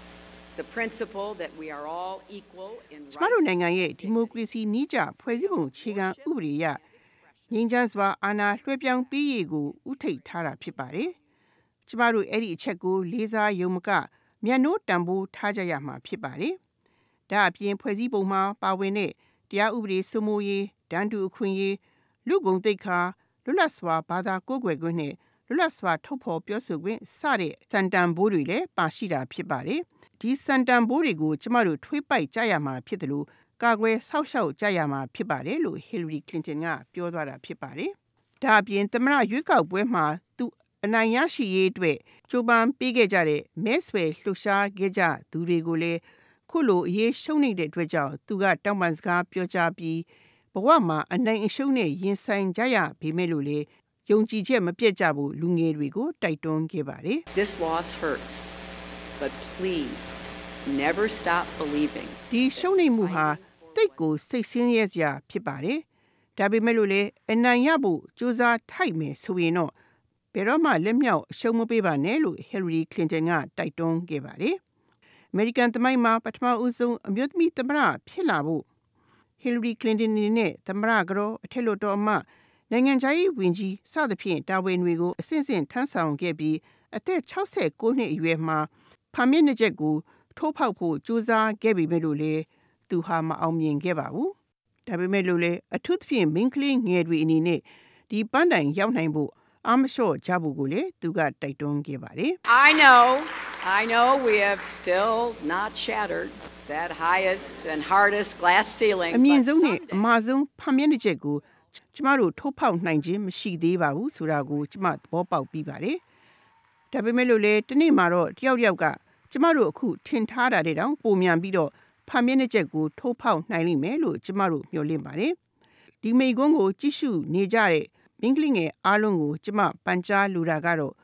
the principle that we are all equal in rights.
ကျမတို့နိုင်ငံရဲ့ဒီမိုကရေစီနည်းကျဖွဲ့စည်းပုံအခြေခံဥပဒေအရငြိမ်းချမ်းစွာအာဏာလွှဲပြောင်းပေးရေးကိုဥထိပ်ထားတာဖြစ်ပါတယ်။ကျမတို့အဲ့ဒီအချက်ကိုလေးစားယုံမကမျက်နှိုးတန်ဖိုးထားကြရမှာဖြစ်ပါတယ်။ဒါအပြင်ဖွဲ့စည်းပုံမှာပါဝင်တဲ့တရားဥပဒေစိုးမိုးရေးတန်းတူအခွင့်အရေးလူကုန်သိက္ခာလွတ်လပ်စွာဘာသာကိုးကွယ်ခွင့်နဲ့လွတ်လပ်စွာထုတ်ဖော်ပြောဆိုခွင့်စတဲ့စံတန်ဘိုးတွေလည်းပါရှိတာဖြစ်ပါတယ်။ဒီစံတန်ဘိုးတွေကိုကျမတို့ထွေးပိုက်ကြရမှာဖြစ်တယ်လို့ကာကွယ်ဆောက်ရှောက်ကြရမှာဖြစ်ပါတယ်လို့ Hillary Clinton ကပြောသွားတာဖြစ်ပါတယ်။ဒါအပြင်သမ္မတရွေးကောက်ပွဲမှာသူအနိုင်ရရှိရေးအတွက်ကြိုးပမ်းပေးခဲ့ကြတဲ့မဲဆွယ်လှုပ်ရှားခဲ့ကြသူတွေကိုလည်းခုလိုအရေးရှုံးနေတဲ့အတွက်ကြောင့်သူကတောင်းပန်စကားပြောကြားပြီးဘဝမှာအနိုင်အရှုံးနဲ့ရင်ဆိုင်ကြရပေမဲ့လို့လေယုံကြည်ချက်မပြတ်ကြဘူးလူငယ်တွေကိုတိုက်တွန်းခဲ့ပါတယ်။
This loss hurts, but please never stop believing.
ဒီရှုံးနိမ့်မှုဟာတိတ်ကိုစိတ်ဆင်းရဲစရာဖြစ်ပါတယ်။ဒါပေမဲ့လို့လေအနိုင်ရဖို့ကြိုးစားထိုက်မယ်ဆိုရင်တော့ဘယ်တော့မှလက်မြောက်အရှုံးမပေးပါနဲ့လို့ Hillary Clinton ကတိုက်တွန်းခဲ့ပါတယ်။ American သမိုင်းမှာပထမဦးဆုံးအမျိုးသမီးသမ္မတဖြစ်လာဖို့ Hillary Clinton အနေနဲ့သမ္မတကတော့အထက်လွှတ်တော်အမတ်နိုင်ငံခြားရေးဝန်ကြီးစသဖြင့်တာဝန်တွေကိုအစဉ်စဉ်ထမ်းဆောင်ခဲ့ပြီးအသက်၆၉နှစ်အရွယ်မှာဖာမျက်နှာချက်ကိုထိုးဖောက်ဖို့ကြိုးစားခဲ့ပေမဲ့လို့လေသူဟာမအောင်မြင်ခဲ့ပါဘူး။ဒါပေမဲ့လို့လေအထူးသဖြင့်မိန်းကလေးငယ်တွေအနေနဲ့ဒီပန်းတိုင်ရောက်နိုင်ဖို့အားမလျှော့ကြဖို့ကိုလေသူကတိုက်တွန်းခဲ့ပါတယ်။
I know, I know we have still not shattered that highest and hardest glass ceiling.
အမြင့်ဆုံးနဲ့အမာဆုံးဖာမျက်နှာချက်ကိုကျမတို့ထိုးဖောက်နိုင်ခြင်းမရှိသေးပါဘူးဆိုတာကိုကျမသဘောပေါက်ပြီးပါတယ်။ဒါပေမဲ့လို့လေတနေ့မှာတော့တယောက်တယောက်ကကျမတို့အခုထင်ထားတာတဲ့တောင်ပုံမြန်ပြီးတော့ဖာမျက်နှာချက်ကိုထိုးဖောက်နိုင်လိမ့်မယ်လို့ကျမတို့မျှော်လင့်ပါတယ်။ဒီမိန့်ခွန်းကိုကြည့်ရှုနေကြတဲ့မိန်းကလေးငယ်အားလုံးကိုကျမပန်ကြားလိုတာကတော့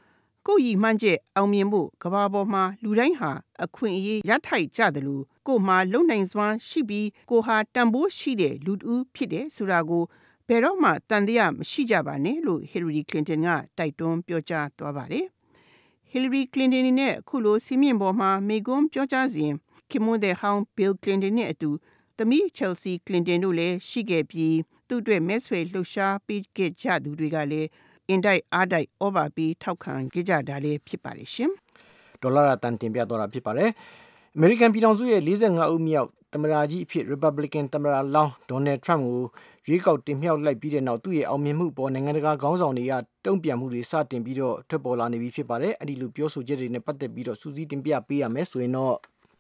ကိုယ်ရည်မှန်းချက်အောင်မြင်ဖို့ကဘာပေါ်မှာလူတိုင်းဟာအခွင့်အရေးရထိုက်ကြတယ်လို့ကိုယ်မှာလုံနိုင်စွမ်းရှိပြီးကိုဟာတန်ဖိုးရှိတဲ့လူတူဖြစ်တယ်ဆိုတာကိုဘယ်တော့မှတန်တရားမရှိကြပါနဲ့လို့ Hillary Clinton ကတိုက်တွန်းပြောကြားသွားပါတယ်။ Hillary Clinton နဲ့အခုလိုစီမင်းပေါ်မှာမိကွန်းပြောကြားစဉ်ခင်မွန်းတဲ့ဟောင်း Bill Clinton နဲ့အတူသမီး Chelsea Clinton တို့လည်းရှိခဲ့ပြီးသူ့အတွက်မဲဆွယ်လှုပ်ရှားပေးခဲ့ကြသူတွေကလည်းအင်တိုက်အားတိုက်ဩဘာပြီးထောက်ခံခဲ့ကြတာလည်းဖြစ်ပါတယ်ရှင်
။ဒေါ်လာတန်တင်ပြတော့တာဖြစ်ပါတယ်။ American ပြည်ထောင်စုရဲ့၄၅ဦးမြောက်သမ္မတကြီးအဖြစ် Republican သမ္မတလောင်း Donald Trump ကိုရွေးကောက်တင်မြှောက်လိုက်ပြီးတဲ့နောက်သူ့ရဲ့အောင်မြင်မှုပေါ်နိုင်ငံတကာခေါင်းဆောင်တွေကတုံ့ပြန်မှုတွေစတင်ပြီးတော့ထွက်ပေါ်လာနေပြီဖြစ်ပါတယ်။အဲ့ဒီလိုပြောဆိုချက်တွေနဲ့ပတ်သက်ပြီးတော့စူးစီးတင်ပြပေးရမယ်ဆိုရင်တော့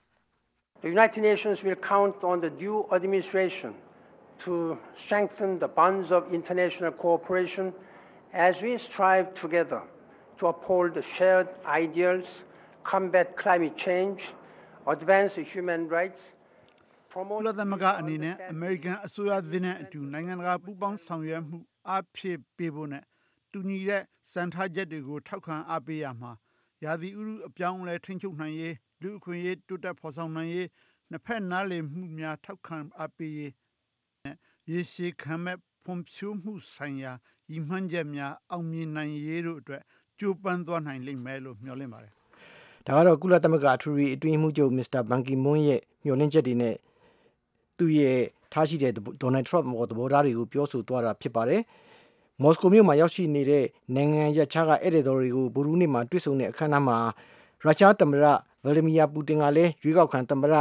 The United Nations will count on the due administration to strengthen the bonds of international cooperation as we strive together to uphold the shared ideals, combat climate change, advance human rights,
ကုလသမဂ္ဂအနေနဲ့ American အစိုးရသစ်နဲ့အတူနိုင်ငံတကာပူးပေါင်းဆောင်ရွက်မှုအားဖြည့်ပေးဖို့နဲ့တူညီတဲ့စံထားချက်တွေကိုထောက်ခံအားပေးရမှာရာသီဥတုအပြောင်းအလဲထိန်းချုပ်နိုင်ရေးလူအခွင့်အရေးတိုးတက်ဖော်ဆောင်နိုင်ရေးနှစ်ဖက်နားလည်မှုများထောက်ခံအားပေးရေးနဲ့ရေရှည်ခံမဲ့ဖွံ့ဖြိုးမှုဆိုင်ရာရည်မှန်းချက်များအောင်မြင်နိုင်ရေးတို့အတွက်ကြိုးပမ်းသွားနိုင်လိမ့်မယ်လို့မျှော်လင့်ပါတယ်
။ဒါကတော့ကုလသမဂ္ဂအထူးအတွင်းမှုချုပ် Mister Ban Ki-moon ရဲ့မျှော်လင့်ချက်တွေနဲ့သူ့ရဲ့ထားရှိတဲ့ Donald Trump ပေါ်သဘောထားတွေကိုပြောဆိုသွားတာဖြစ်ပါတယ်။မော်စကိုမြို့မှာရောက်ရှိနေတဲ့နိုင်ငံရပ်ခြားကဧည့်သည်တော်တွေကိုဗုဒ္ဓဟူးနေ့မှာတွေ့ဆုံတဲ့အခမ်းအနားမှာရုရှားသမ္မတ Vladimir Putin ကလည်းရွေးကောက်ခံသမ္မတ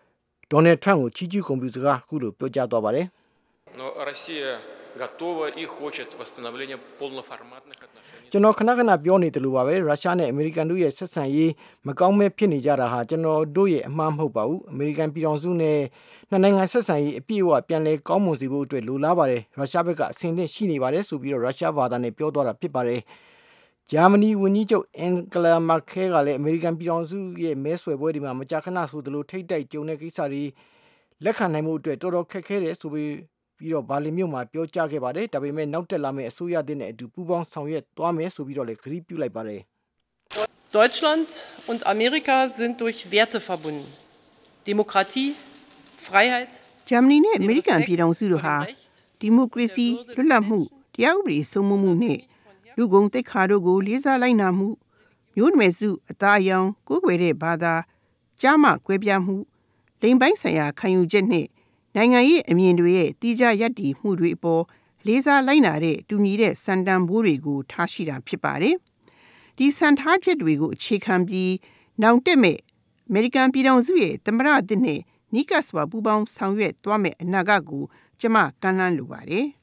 Donald Trump ကိုချီးကျူးဂုဏ်ပြုစကားခုလိုပြောကြားသွားပါတယ်။
Но Россия готова и хочет восстановления полноформатных отношений.
ကျွန်တော်ခဏခဏပြောနေတယ်လို့ပါပဲရုရှားနဲ့အမေရိကန်တို့ရဲ့ဆက်ဆံရေးမကောင်းမဲဖြစ်နေကြတာဟာကျွန်တော်တို့ရဲ့အမှားမဟုတ်ပါဘူးအမေရိကန်ပြည်ထောင်စုနဲ့နှစ်နိုင်ငံဆက်ဆံရေးအပြည့်အဝပြန်လည်ကောင်းမွန်စေဖို့အတွက်လိုလားပါတယ်ရုရှားဘက်ကအဆင်သင့်ရှိနေပါတယ်ဆိုပြီးတော့ရုရှားဘာသာနဲ့ပြောသွားတာဖြစ်ပါတယ်ဂျာမနီဝန်ကြီးချုပ်အန်ဂလာမာကဲကလည်းအမေရိကန်ပြည်ထောင်စုရဲ့မဲဆွယ်ပွဲတွေမှာမကြာခဏဆိုသလိုထိတ်တိုက်ကြုံတဲ့ကိစ္စတွေလက်ခံနိုင်မှုအတွက်တော်တော်ခက်ခဲတယ်ဆိုပြီးပြီးတော့ဘာလင်မြို့မှာပြောကြားခဲ့ပါတယ်ဒါပေမဲ့နောက်တက်လာမယ့်အစိုးရသစ်နဲ့အတူပူးပေါင်းဆောင်ရွက်သွားမယ်ဆိုပြီးတော့လည်းကတိပြုလိုက်ပါတယ်
Deutschland und Amerika sind durch Werte verbunden. Demokratie, Freiheit.
ဂျာမနီနဲ့အမေရိကန်ပြည်ထောင်စုတို့ဟာဒီမိုကရေစီလွတ်လပ်မှုတရားဥပဒေစိုးမိုးမှုနဲ့လူ့ဂုဏ်သိက္ခာတို့ကိုလေးစားလိုက်နာမှုမျိုးနွယ်စုအသားအရောင်ကိုယ်ွယ်တဲ့ဘာသာကြားမှကွဲပြားမှုလိင်ပိုင်းဆိုင်ရာခံယူချက်နဲ့နိုင်ငံရေးအမြင်တွေရဲ့တိကျရပ်တည်မှုတွေအပေါ်လေးစားလိုက်နာတဲ့တူညီတဲ့စံတန်ဖိုးတွေကိုထားရှိတာဖြစ်ပါတယ်။ဒီစံထားချက်တွေကိုအခြေခံပြီးနောင်တက်မဲ့အမေရိကန်ပြည်ထောင်စုရဲ့သမ္မတအသစ်နဲ့နီးကပ်စွာပူးပေါင်းဆောင်ရွက်သွားမယ့်အနာဂတ်ကိုကျမကမ်းလှမ်းလိုပါတယ်။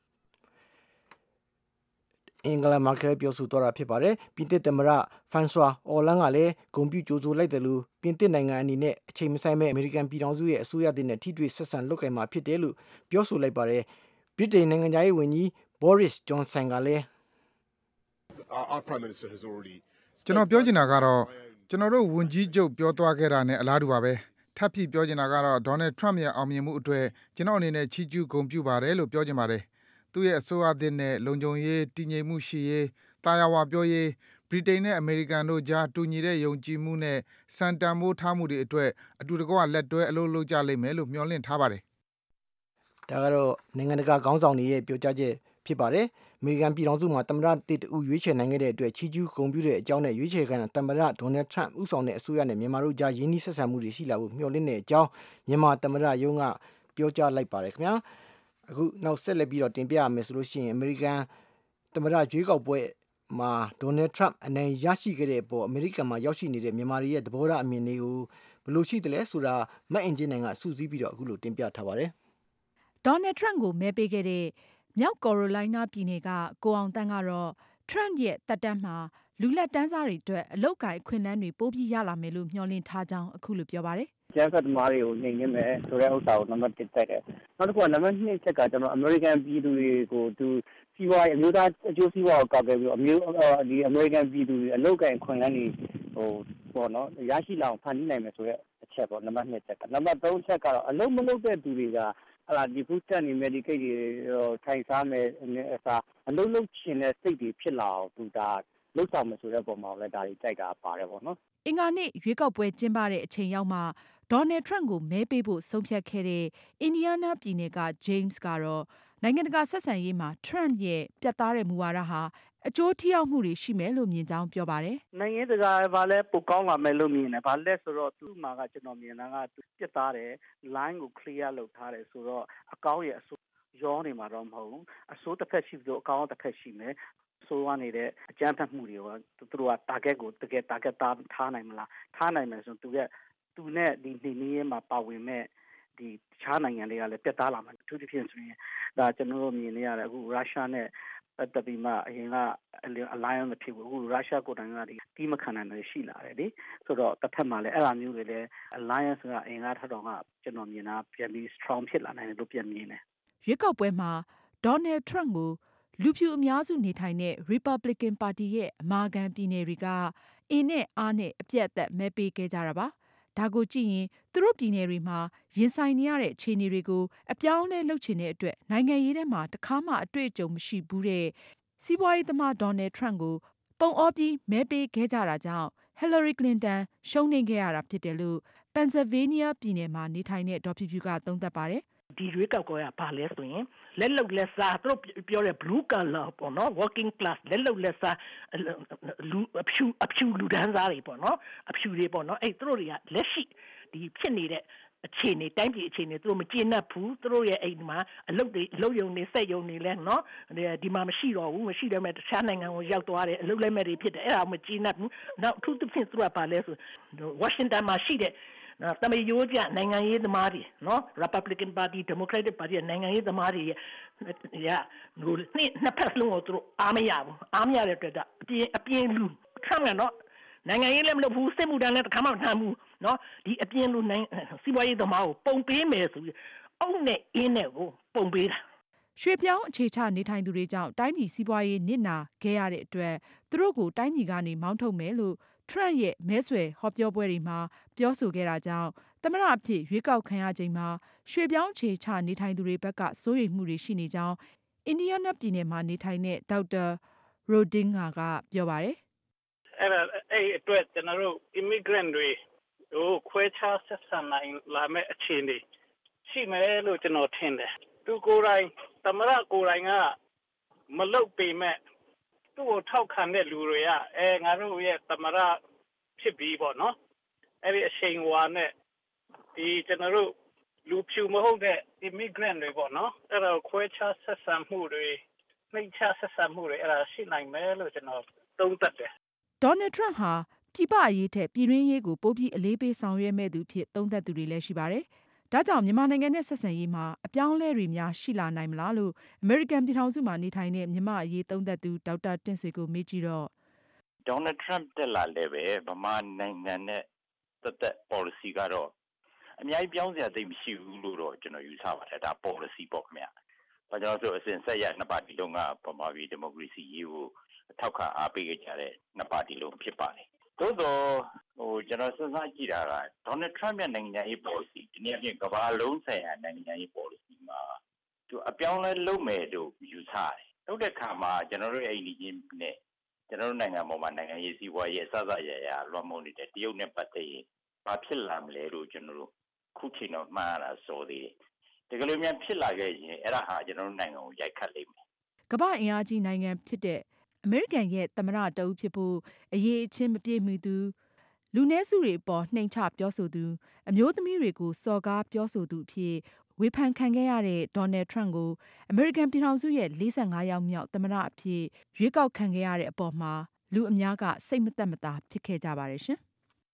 အင်္ဂလာမာကဲပြောဆိုသွားတာဖြစ်ပါတယ်ပြင်သစ်သမ္မတဖရန်ဆွာအော်လန်ကလည်းဂုဏ်ပြုကြိုဆိုလိုက်တယ်လို့ပြင်သစ်နိုင်ငံအနေနဲ့အချိန်မဆိုင်မဲ့အမေရိကန်ပြည်ထောင်စုရဲ့အစိုးရတင်နဲ့ထိတွေ့ဆက်ဆံလုပ်ကိုင်မှာဖြစ်တယ်လို့ပြောဆိုလိုက်ပါတယ်ဗြိတိန်နိုင်ငံသားရေးဝန်ကြီး Boris Johnson ကလည်း
Our Prime Minister has already
ကျွန်တော်ပြောချင်တာကတော့ကျွန်တော်တို့ဝန်ကြီးချုပ်ပြောသွားခဲ့တာနဲ့အလားတူပါပဲထပ်ပြီးပြောချင်တာကတော့ Donald Trump ရဲ့အောင်မြင်မှုအတွက်ကျွန်တော်အနေနဲ့ချီးကျူးဂုဏ်ပြုပါတယ်လို့ပြောချင်ပါတယ်သူ့ရဲ့အစိုးရသစ်နဲ့လုံခြုံရေးတည်ငြိမ်မှုရှိရေးတာယာဝပြောရေးဗြိတိန်နဲ့အမေရိကန်တို့ကြားတူညီတဲ့ယုံကြည်မှုနဲ့စံတန်ဖိုးထားမှုတွေအတွက်အတူတကွလက်တွဲအလုပ်လုပ်ကြလိမ့်မယ်လို့မျှော်လင့်ထားပါတယ်
ဒါကတော့နိုင်ငံတကာခေါင်းဆောင်တွေရဲ့ပြောကြားချက်ဖြစ်ပါတယ်အမေရိကန်ပြည်ထောင်စုမှာသမ္မတတစ်တူရွေးချယ်နိုင်ခဲ့တဲ့အတွက်ချီးကျူးဂုဏ်ပြုတဲ့အကြောင်းနဲ့ရွေးချယ်ခံသမ္မတဒေါ်နယ်ထရန့်ဦးဆောင်တဲ့အစိုးရနဲ့မြန်မာတို့ကြားရင်းနှီးဆက်ဆံမှုတွေရှိလာဖို့မျှော်လင့်တဲ့အကြောင်းမြန်မာသမ္မတရုံးကပြောကြားလိုက်ပါတယ်ခင်ဗျာအခုနောက်ဆက်လက်ပြီးတော့တင်ပြရမယ်ဆိုလို့ရှိရင်အမေရိကန်သမ္မတရွေးကောက်ပွဲမှာဒေါ်နယ်ထရန့်အနိုင်ရရှိခဲ့တဲ့အပေါ်အမေရိကန်မှာရောက်ရှိနေတဲ့မြန်မာတွေရဲ့သဘောထားအမြင်တွေကိုဘယ်လိုရှိသလဲဆိုတာမတ်အင်ဂျင်နိုင်ကစူးစီးပြီးတော့အခုလိုတင်ပြထားပါတယ်
ဒေါ်နယ်ထရန့်ကိုမဲပေးခဲ့တဲ့မြောက်ကာရိုလိုင်းနားပြည်နယ်ကကိုအောင်တန်းကတော့ထရန့်ရဲ့တက်တန်းမှာလူလက်တန်းစားတွေအတွက်အလောက်ကိုင်ခွင့်လန်းတွေပိုးပြီးရလာမယ်လို့မျှော်လင့်ထားကြောင်းအခုလိုပြောပါတယ်
ကျန်းဖတ်သမားတွေကိုနှိမ်နင်းမယ်ဆိုတဲ့ဥစ္စာကိုနံပါတ်တစ်တိုက်တယ်နောက်တစ်ခုကနံပါတ်နှစ်ချက်ကကျွန်တော်အမေရိကန်ပြည်သူတွေကိုသူစီးပွားရေးအမျိုးသားအကျိုးစီးပွားကိုကောက်ခဲ့ပြီးတော့အမျိုးဒီအမေရိကန်ပြည်သူတွေအလောက်ကိုင်ခွင့်လန်းတွေဟိုပေါ့နော်ရရှိလာအောင်ဖန်တီးနိုင်မယ်ဆိုတဲ့အချက်ပေါ့နံပါတ်နှစ်ချက်ကနံပါတ်သုံးချက်ကတော့အလုံးမလုံးတဲ့သူတွေကအဲ့ဒါဒီဖူးတက်နေမယ်ဒီကိတ်တွေထိုင်စားမယ်အစားအလုံးလုံးချင်တဲ့စိတ်တွေဖြစ်လာအောင်သူဒါလုပ်ဆောင်မယ်ဆိုတဲ့ပုံမှာလည်းဒါတွေကြိုက်တာပါတယ်ပေါ့နော်
အင်္ဂါနေ့ရွေးကောက်ပွဲကျင်းပတဲ့အချိန်ရောက်မှဒေါ်နယ်ထရန့်ကိုမဲပေးဖို့ဆုံးဖြတ်ခဲ့တဲ့အင်ဒီယားနားပြည်နယ်က James ကတော့နိုင်ငံတကာဆက်ဆံရေးမှာထရန့်ရဲ့ပြတ်သားတဲ့မူဝါဒဟာအကျိုးထိရောက်မှုတွေရှိမယ်လို့မြင်ကြောင်းပြောပါတယ်
။နိုင်ငံတကာကလည်းပိုကောင်းလာမယ်လို့မြင်တယ်။ဘာလဲဆိုတော့သူ့မှာကကျွန်တော်မြင်တာကပြတ်သားတယ် line ကို clear လုပ်ထားတယ်ဆိုတော့အကောင်းရဲ့အဆိုးရောနေမှာတော့မဟုတ်ဘူး။အဆိုးတစ်ဖက်ရှိပြီးတော့အကောင်းတစ်ဖက်ရှိမယ်။ဆိုးရနေတဲ့အကြမ်းဖက်မှုတွေကိုသူတို့က target ကိုတကယ် target ထားနိုင်မလားထားနိုင်မယ်ဆိုသူကသူနဲ့ဒီနေနေမှာပါဝင်မဲ့ဒီခြားနိုင်ငံတွေကလည်းပြတ်သားလာမှာသူတစ်ဖြစ်ဆိုရင်ဒါကျွန်တော်တို့မြင်နေရတယ်အခုရုရှားနဲ့တပီမအရင်က alliance ဖြစ်ဘူးအခုရုရှားကိုတိုင်ကဒီတီးမခံနိုင်တယ်ရှိလာတယ်လေဆိုတော့တစ်ဖက်မှာလည်းအဲ့လိုမျိုးတွေလည်း alliance ကအရင်ကထတော့ကကျွန်တော်မြင်တာပြန်ပြီး strong ဖြစ်လာနိုင်တယ်လို့ပြန်မြင်တယ်
ရွေးကောက်ပွဲမှာဒေါ်နယ်ထရန့်ကိုလူဖြူအများစုနေထိုင်တဲ့ Republican ပါတီရဲ့အမာခံပြည်နယ်တွေကအင်းနဲ့အားနဲ့အပြတ်အသက်မဲပေးခဲ့ကြတာပါဒါကိုကြည့်ရင်သူတို့ပြည်နယ်တွေမှာရင်ဆိုင်နေရတဲ့အခြေအနေတွေကိုအပြောင်းအလဲလုပ်ချင်တဲ့အတွက်နိုင်ငံရေးထဲမှာတခါမှအတွေ့အကြုံမရှိဘူးတဲ့စီးပွားရေးသမားဒေါ်နယ်ထရန့်ကိုပုံအောပြီးမဲပေးခဲ့ကြတာကြောင့် Hillary Clinton ရှုံးနိမ့်ခဲ့ရတာဖြစ်တယ်လို့ Pennsylvania ပြည်နယ်မှာနေထိုင်တဲ့ဒေါ်ဖြူဖြူကသုံးသပ်ပါတယ်
ဒီရွေးကောက်ပွဲကဘာလဲဆိုရင်လက်လုံလက်စားသူတို့ပြောတဲ့ blue collar ပေါ့နော် working class လက်လုံလက်စားလူအဖြူအဖြူလူဒန်းစားတွေပေါ့နော်အဖြူတွေပေါ့နော်အဲ့သူတို့တွေကလက်ရှိဒီဖြစ်နေတဲ့အခြေအနေတိုင်းပြည်အခြေအနေသူတို့မကျေနပ်ဘူးသူတို့ရဲ့အိမ်မှာအလုပ်တွေအလုပ်ရုံတွေစက်ရုံတွေလဲနော်ဒီမှာမရှိတော့ဘူးမရှိတော့မဲ့တခြားနိုင်ငံကိုရောက်သွားတယ်အလုပ်လက်မဲ့တွေဖြစ်တယ်အဲ့ဒါမကျေနပ်ဘူးနောက်အထူးသဖြင့်သူကဘာလဲဆိုဝါရှင်တန်မှာရှိတဲ့တမယိုးကြနိုင်ငံရေးသမားတွေနော် Republican Party Democratic Party နိုင်ငံရေးသမားတွေရဟိုနှစ်နှစ်ဖက်လုံးကိုသူတို့အားမရဘူးအားမရတဲ့အတွက်အပြင်းအပြင်းလူထမ်းတယ်နော်နိုင်ငံရေးလည်းမလုပ်ဘူးစစ်မှုထမ်းလည်းတစ်ခါမှမထမ်းဘူးနော်ဒီအပြင်းလူနိုင်စီးပွားရေးသမားကိုပုံပေးမယ်ဆိုပြီးအုံနဲ့အင်းနဲ့ကိုပုံပေးတာ
ရွှေပြောင်းအခြေချနေထိုင်သူတွေကြောင့်တိုင်းပြည်စီးပွားရေးနစ်နာခဲ့ရတဲ့အတွက်သူတို့ကိုတိုင်းပြည်ကနေမောင်းထုတ်မယ်လို့ထရန့်ရဲ့မဲဆွယ်ဟောပြောပွဲတွေမှာပြောဆိုခဲ့တာကြောင့်သမ္မတအဖြစ်ရွေးကောက်ခံရချိန်မှာရွှေပြောင်းအခြေချနေထိုင်သူတွေဘက်ကစိုးရိမ်မှုတွေရှိနေကြောင်းအင်ဒီယားနားပြည်နယ်မှာနေထိုင်တဲ့ဒေါက်တာရိုဒင်းဂါကပြောပါတယ်
အဲ့ဒါအဲ့အတွက်ကျွန်တော်တို့ immigrant တွေဟိုခွဲခြားဆက်ဆံနိုင်လာမဲ့အခြေအနေရှိမယ်လို့ကျွန်တော်ထင်တယ်သူကိုယ်တိုင်သမ္မတကိုယ်တိုင်ကမလုပ်ပေမဲ့သူ့ကိုထောက်ခံတဲ့လူတွေကအဲငါတို့ရဲ့သမ္မတဖြစ်ပြီးပေါ့နော်အဲ့ဒီအချိန်ဟွာနဲ့ဒီကျွန်တော်တို့လူဖြူမဟုတ်တဲ့ immigrant တွေပေါ့နော်အဲ့ဒါခွဲခြားဆက်ဆံမှုတွေနှိမ့်ချဆက်ဆံမှုတွေအဲ့ဒါရှိနိုင်မယ်လို့ကျွန်တော်သုံးသပ်တယ်
ဒေါ်နယ်ထရန့်ဟာပြည်ပအရေးထက်ပြည်တွင်းရေးကိုပိုပြီးအလေးပေးဆောင်ရွက်မဲ့သူဖြစ်သုံးသပ်သူတွေလည်းရှိပါတယ်။ဒါကြောင့်မြန်မာနိုင်ငံနဲ့ဆက်ဆံရေးမှာအပြောင်းအလဲတွေများရှိလာနိုင်မလားလို့အမေရိကန်ပြည်ထောင်စုမှာနေထိုင်တဲ့မြန်မာအရေးသုံးသပ်သူဒေါက်တာတင့်ဆွေကိုမေးကြည့်တော့
ဒေါ်နယ်ထရန့်တက်လာလည်းပဲဗမာနိုင်ငံနဲ့သက်သက် policy ကတော့အများကြီးပြောင်းစရာသိမရှိဘူးလို့တော့ကျွန်တော်ယူဆပါတယ်ဒါ policy ပေါ့ခင်ဗျ။ဘာကြောင့်ဆိုအစဉ်ဆက်ရနှစ်ပါတီလုံးကဗမာပြည်ဒီမိုကရေစီရေးကိုထောက်ခံအားပေးကြတဲ့နှစ်ပါတီလုံးဖြစ်ပါတယ်။သို့တော့ဟိုကျွန်တော်စဉ်းစားကြည့်တာကဒေါ်နယ်ထရန့်ရဲ့နိုင်ငံရေး policy ဒီနေ့အပြင်ကမ္ဘာလုံးဆိုင်ရာနိုင်ငံရေး policy မှာသူအပြောင်းလဲလုပ်မယ်လို့ယူဆတယ်။ဟုတ်တဲ့ခါမှာကျွန်တော်တို့အိမ်ကြီးချင်းနဲ့ကျွန်တော်တို့နိုင်ငံပေါ်မှာနိုင်ငံရေးစီးပွားရေးအစစရရလွှမ်းမိုးနေတဲ့တရုတ်နဲ့ပတ်သက်ရင်ဘာဖြစ်လာမလဲလို့ကျွန်တော်တို့ခုချိန်တော့မှားတာဆိုသေးတယ်။တကယ်လို့များဖြစ်လာခဲ့ရင်အဲ့ဒါဟာကျွန်တော်တို့နိုင်ငံကိုရိုက်ခတ်လိမ့်မယ်
။ကမ္ဘာအင်အားကြီးနိုင်ငံဖြစ်တဲ့အမေရိကန်ရဲ့သမ္မတတဦးဖြစ်ဖို့အရေးအချင်းမပြည့်မီသူလူနည်းစုတွေအပေါ်နှိမ်ချပြောဆိုသူအမျိုးသမီးတွေကိုစော်ကားပြောဆိုသူအဖြစ်ဝေဖန်ခံခဲ့ရတဲ့ဒေါ်နယ်ထရန့်ကိုအမေရိကန်ပြည်ထောင်စုရဲ့လေးဆယ့်ငါးယောက်မြောက်သမ္မတအဖြစ်ရွေးကောက်ခံခဲ့ရတဲ့အပေါ်မှာလူအများကစိတ်မသက်မသာဖြစ်ခဲ့ကြပါတယ်ရှင်။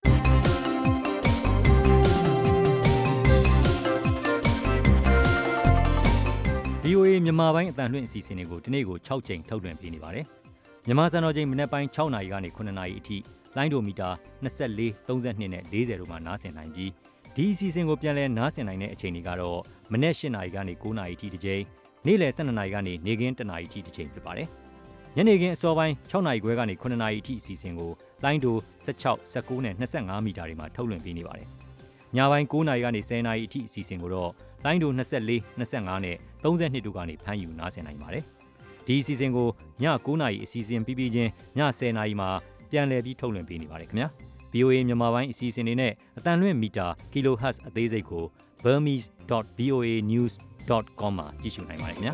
ဗီအိုအေ မြန်မာပိုင်းအသံလွှင့်အစီအစဉ်တွေကိုဒီနေ့ကို၆ကြိမ်ထုတ်လွှင့်ပေးနေပါတယ်။မြန်မာစံတော်ချိန်မနက်ပိုင်း၆နာရီကနေ၇နာရီအထိလိုင်းဒိုမီတာ၂၄၊၃၂နဲ့၄၀တို့မှာနားဆင်နိုင်ပြီးဒီအစီအစဉ်ကိုပြန်လည်နားဆင်နိုင်တဲ့အချိန်တွေကတော့မနက်၈နာရီကနေ၉နာရီအထိတစ်ကြိမ်နေ့လယ်၁၂နာရီကနေနေ့ခင်း၁နာရီအထိတစ်ကြိမ်ဖြစ်ပါတယ်။ညနေခင်းအစောပိုင်း၆နာရီခွဲကနေ၇နာရီအထိအစီအစဉ်ကိုလိုင်းဒို၁၆၊၁၉နဲ့၂၅မီတာတွေမှာထုတ်လွှင့်ပေးနေပါတယ်။ညပိုင်း၉နာရီကနေ၁၀နာရီအထိအစီအစဉ်ကိုတော့လိုင်းဒို၂၄၊၂၅နဲ့၃၂တို့ကနေဖမ်းယူနားဆင်နိုင်ပါတယ်။ဒီအစီအစဉ်ကိုည၉နာရီအစီအစဉ်ပြီးပြီးချင်းည၁၀နာရီမှာပြန်လည်ပြီးထုတ်လွှင့်ပေးနေပါတယ်ခင်ဗျာ ဗီအိုအေ မြန်မာပိုင်းအစီအစဉ်တွေနဲ့အတန်လွင့်မီတာ kilohertz အသေးစိတ်ကို burmese dot v o a news dot com မှာကြည့်ရှုနိုင်ပါတယ်ခင်ဗျာ